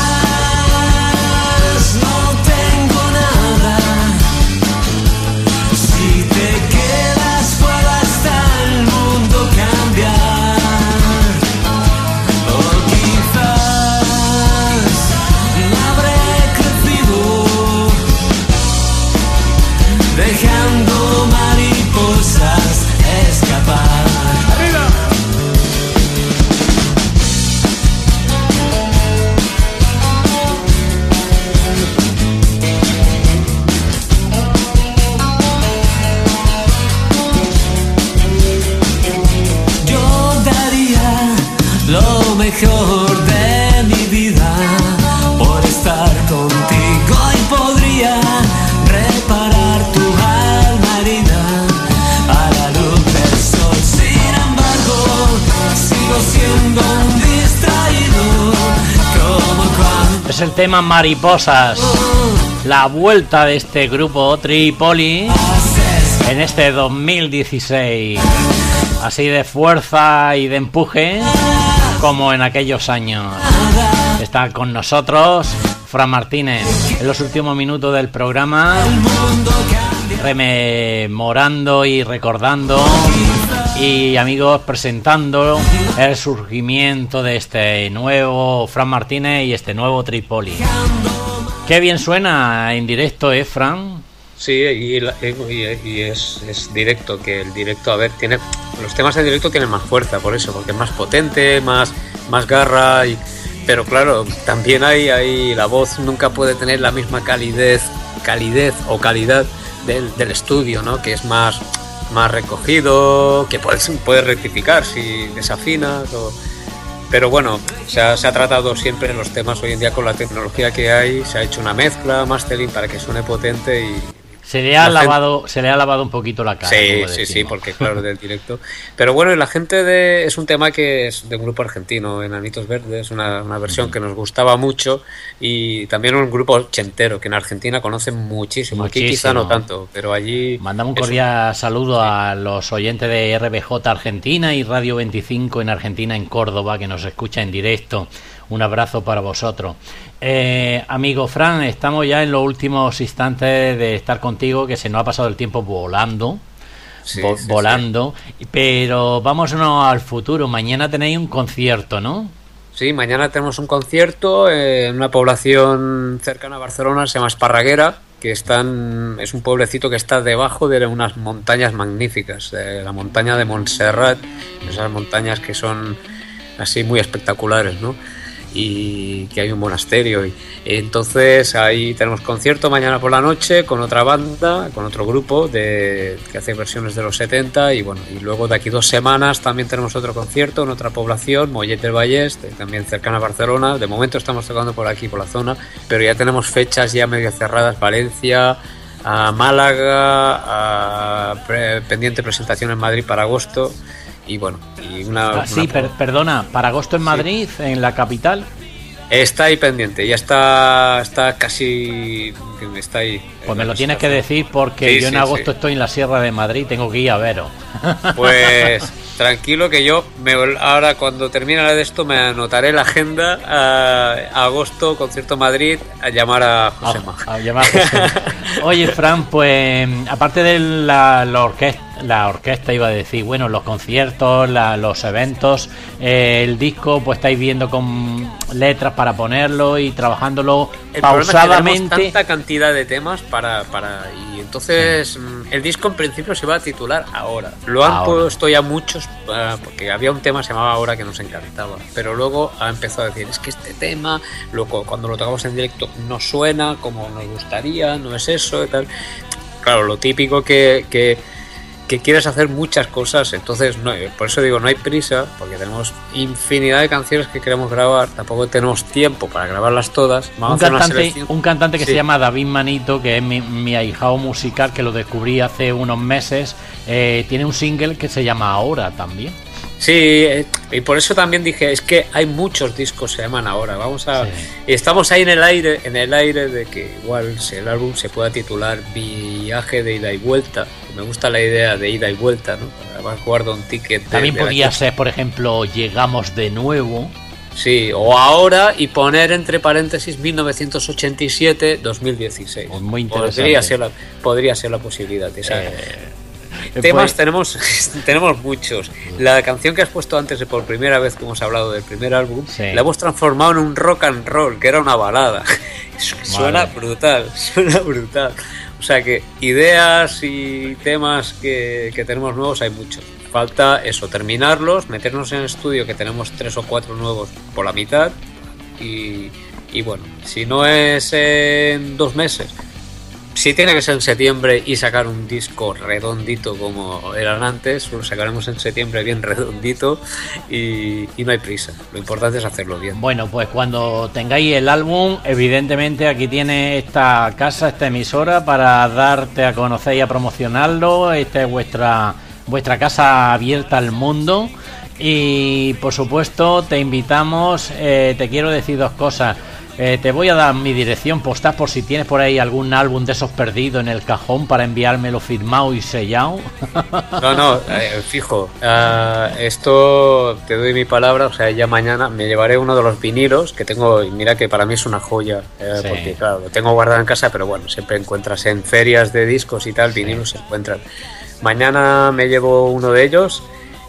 vas, no tengo nada. Si te quedas, puedo hasta el mundo cambiar. O quizás no habré crecido, dejando mariposas escapar. Yo daría lo mejor de mi vida por estar contigo y podría reparar tu alma herida a la luz del sol. Sin embargo, sigo siendo un distraído, como cuando Es el tema Mariposas, la vuelta de este grupo Tripoli en este dos mil dieciséis. Así de fuerza y de empuje como en aquellos años. Está con nosotros Fran Martínez en los últimos minutos del programa, rememorando y recordando y, amigos, presentando el surgimiento de este nuevo Fran Martínez y este nuevo Tripoli. Qué bien suena en directo, ¿eh, Fran? Sí, y, la- y- y es, es directo, que el directo, a ver, tiene los temas en directo tienen más fuerza, por eso, porque es más potente, más, más garra, y, pero claro, también hay, hay la voz nunca puede tener la misma calidez, calidez o calidad del, del estudio, ¿no? Que es más, más recogido, que puedes, puedes rectificar si desafinas, o, pero bueno, se ha, se ha tratado siempre en los temas hoy en día con la tecnología que hay, se ha hecho una mezcla, mastering para que suene potente y Se le ha La gente- lavado, se le ha lavado un poquito la cara. Sí, como sí, sí, decimos. porque claro, del directo. Pero bueno, y la gente de... Es un tema que es de un grupo argentino, Enanitos Verdes, una, una versión que nos gustaba mucho, y también un grupo ochentero que en Argentina conocen muchísimo. Aquí quizá no Muchísimo. tanto, pero allí... Mandamos un es cordial saludo a los oyentes de R B J Argentina y Radio veinticinco en Argentina, en Córdoba, que nos escucha en directo. Un abrazo para vosotros. Eh, amigo Fran, estamos ya en los últimos instantes de estar contigo, que se nos ha pasado el tiempo volando. Sí, vo- sí, volando. Pero vámonos al futuro. Mañana tenéis un concierto, ¿no? Sí, mañana tenemos un concierto en una población cercana a Barcelona, se llama Esparraguera, que están, es un pueblecito que está debajo de unas montañas magníficas, de la montaña de Montserrat, esas montañas que son así muy espectaculares, ¿no? y que hay un monasterio. Y entonces ahí tenemos concierto mañana por la noche con otra banda, con otro grupo de, que hace versiones de los setenta, y bueno, y luego de aquí dos semanas también tenemos otro concierto en otra población, Mollet del Vallès, también cercana a Barcelona. De momento estamos tocando por aquí, por la zona, pero ya tenemos fechas ya medio cerradas: Valencia, a Málaga, a pre- pendiente presentación en Madrid para agosto. Y bueno, y una, Ah, una sí, per- perdona, para agosto en Madrid, sí, en la capital. Está ahí pendiente, ya está, está casi, está ahí. Pues me lo tienes que decir porque Sí, yo en sí, agosto sí. estoy en la Sierra de Madrid, tengo que ir a veros. Pues tranquilo que yo me, ahora cuando termine de esto me anotaré la agenda a, a agosto, concierto Madrid, a llamar a Josema. A, a llamar a Josema. Oye, Fran, pues aparte de la, la orquesta, la orquesta iba a decir, bueno, los conciertos, la, los eventos, eh, el disco, pues estáis viendo con letras para ponerlo y trabajándolo El pausadamente. problema es que tenemos tanta cantidad de temas para, para y entonces sí. El disco en principio se va a titular Ahora. Lo han Ahora. puesto ya muchos, uh, porque había un tema que se llamaba Ahora que nos encantaba, pero luego ha empezado a decir, es que este tema, luego cuando lo tocamos en directo no suena como nos gustaría, no es eso y tal. Claro, lo típico que, que que quieres hacer muchas cosas, entonces no, por eso digo, no hay prisa, porque tenemos infinidad de canciones que queremos grabar, tampoco tenemos tiempo para grabarlas todas. Vamos Un a hacer una cantante, selección. un cantante que Sí. se llama David Manito, que es mi, mi ahijado musical, que lo descubrí hace unos meses, eh, tiene un single que se llama Ahora también. Sí, eh, y por eso también dije, es que hay muchos discos que se llaman Ahora, vamos a... Sí. Y estamos ahí en el aire, en el aire de que igual si el álbum se pueda titular Viaje de ida y vuelta. Me gusta la idea de ida y vuelta, ¿no? Además guardo un ticket de, También de la podría que- ser, por ejemplo, Llegamos de nuevo. Sí, o Ahora, y poner entre paréntesis mil novecientos ochenta y siete dos mil dieciséis. Pues muy interesante. Podría ser la, podría ser la posibilidad. O sea, Eh, temas pues- tenemos tenemos muchos. La canción que has puesto antes de por primera vez que hemos hablado del primer álbum, Sí. la hemos transformado en un rock and roll, que era una balada. Suena Vale. brutal, suena brutal. O sea que ideas y temas que, que tenemos nuevos hay muchos. Falta eso, terminarlos, meternos en el estudio, que tenemos tres o cuatro nuevos por la mitad. Y, y bueno, si no es en dos meses, si tiene que ser en septiembre y sacar un disco redondito como eran antes, lo sacaremos en septiembre bien redondito y, y no hay prisa. Lo importante es hacerlo bien. Bueno, pues cuando tengáis el álbum, evidentemente aquí tiene esta casa, esta emisora, para darte a conocer y a promocionarlo. Esta es vuestra, vuestra casa abierta al mundo. Y por supuesto te invitamos, eh, te quiero decir dos cosas. Eh, te voy a dar mi dirección postal por si tienes por ahí algún álbum de esos perdidos en el cajón para enviármelo firmado y sellado. No, no, eh, fijo. Uh, esto te doy mi palabra. O sea, ya mañana me llevaré uno de los vinilos que tengo. Y mira que para mí es una joya. Eh, Sí. Porque, claro, lo tengo guardado en casa, pero bueno, siempre encuentras en ferias de discos y tal, Sí. vinilos se encuentran. Mañana me llevo uno de ellos.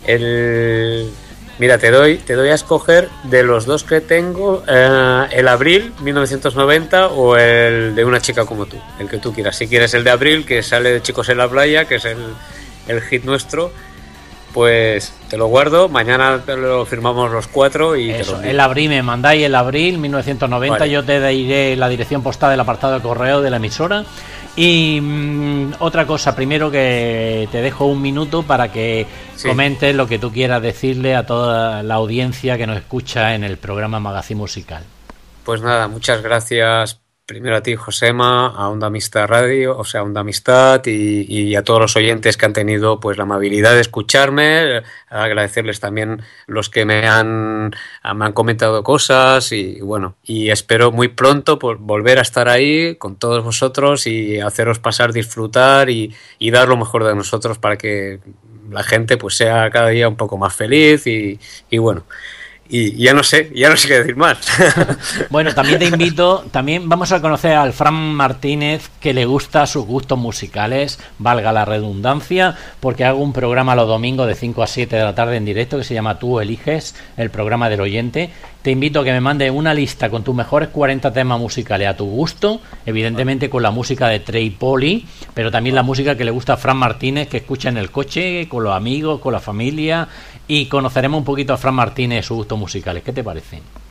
El. Mira, te doy, te doy a escoger de los dos que tengo, eh, el Abril mil novecientos noventa o el de Una chica como tú, el que tú quieras. Si quieres el de Abril, que sale de Chicos en la playa, que es el, el hit nuestro, pues te lo guardo. Mañana te lo firmamos los cuatro y te Eso, lo envío. el abril, me mandáis el abril mil novecientos noventa, Vale. yo te diré la dirección postal del apartado de correo de la emisora. Y mm, otra cosa, primero que te dejo un minuto para que Sí. comentes lo que tú quieras decirle a toda la audiencia que nos escucha en el programa Magazine Musical. Pues nada, muchas gracias primero a ti, Josema, a Onda Amistad Radio, o sea, a Onda Amistad y, y a todos los oyentes que han tenido pues la amabilidad de escucharme. Agradecerles también los que me han, me han comentado cosas y bueno, y espero muy pronto por volver a estar ahí con todos vosotros y haceros pasar, disfrutar y, y dar lo mejor de nosotros para que la gente pues sea cada día un poco más feliz y, y bueno. Y ya no sé, ya no sé qué decir más. Bueno, también te invito, también vamos a conocer al Fran Martínez, que le gusta sus gustos musicales, valga la redundancia, porque hago un programa los domingos de cinco a siete de la tarde en directo que se llama Tú Eliges, el programa del oyente. Te invito a que me mandes una lista con tus mejores cuarenta temas musicales a tu gusto, evidentemente con la música de Trey Poli, pero también la música que le gusta a Fran Martínez, que escucha en el coche, con los amigos, con la familia, y conoceremos un poquito a Fran Martínez, sus gustos musicales. ¿Qué te parece?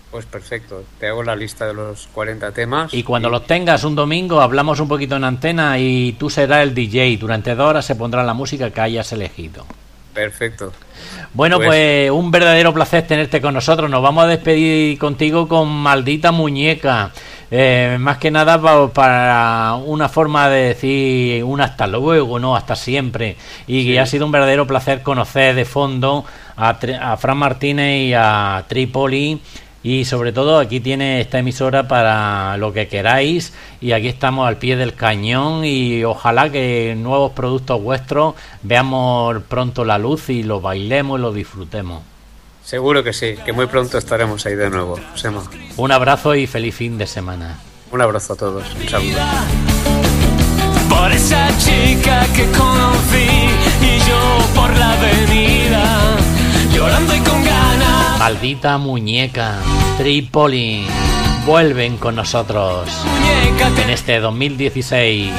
Pues perfecto, te hago la lista de los cuarenta temas. Y cuando y... los tengas un domingo hablamos un poquito en antena y tú serás el D J. Durante dos horas se pondrá la música que hayas elegido. Perfecto. Bueno, pues... pues un verdadero placer tenerte con nosotros. Nos vamos a despedir contigo con Maldita Muñeca. Eh, más que nada pa- para una forma de decir un hasta luego, no hasta siempre. Y Sí. que ha sido un verdadero placer conocer de fondo a, Tri- a Fran Martínez y a Trípoli. Y sobre todo aquí tiene esta emisora para lo que queráis, y aquí estamos al pie del cañón, y ojalá que nuevos productos vuestros veamos pronto la luz y lo bailemos y lo disfrutemos. Seguro que sí, que muy pronto estaremos ahí de nuevo, Josema. Un abrazo y feliz fin de semana. Un abrazo a todos, un saludo. Por esa chica que conocí y yo por la avenida llorando y con ganas. Maldita Muñeca, Trípoli, vuelven con nosotros Muñeca, te en este dos mil dieciséis.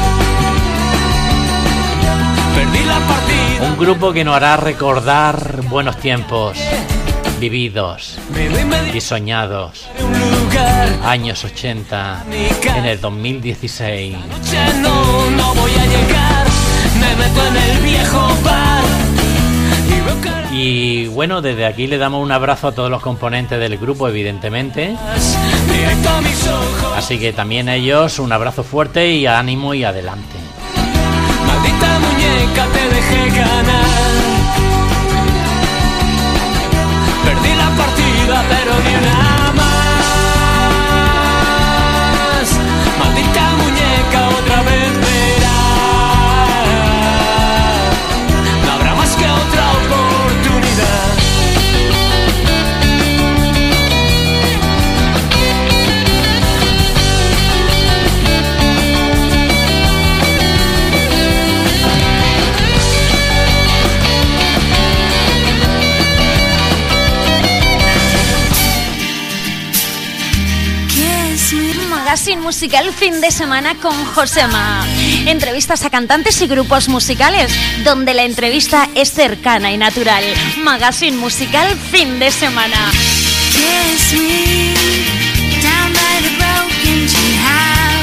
perdí la partida. Un grupo que nos hará recordar buenos tiempos vividos Me doy media y soñados. de un lugar. Años ochenta en el dos mil dieciséis. Ya no, no voy a llegar. Me meto en el viejo bar y veo caras Y bueno, desde aquí le damos un abrazo a todos los componentes del grupo, evidentemente. directo a mis ojos. Así que también a ellos un abrazo fuerte y ánimo y adelante. Maldita muñeca, te dejé ganar. Perdí la partida, pero ni una más. Maldita muñeca, otra vez verás. No habrá más que otra oportunidad. Magazine musical fin de semana con Josema. Entrevistas a cantantes y grupos musicales, donde la entrevista es cercana y natural. Magazine musical fin de semana. Kiss me.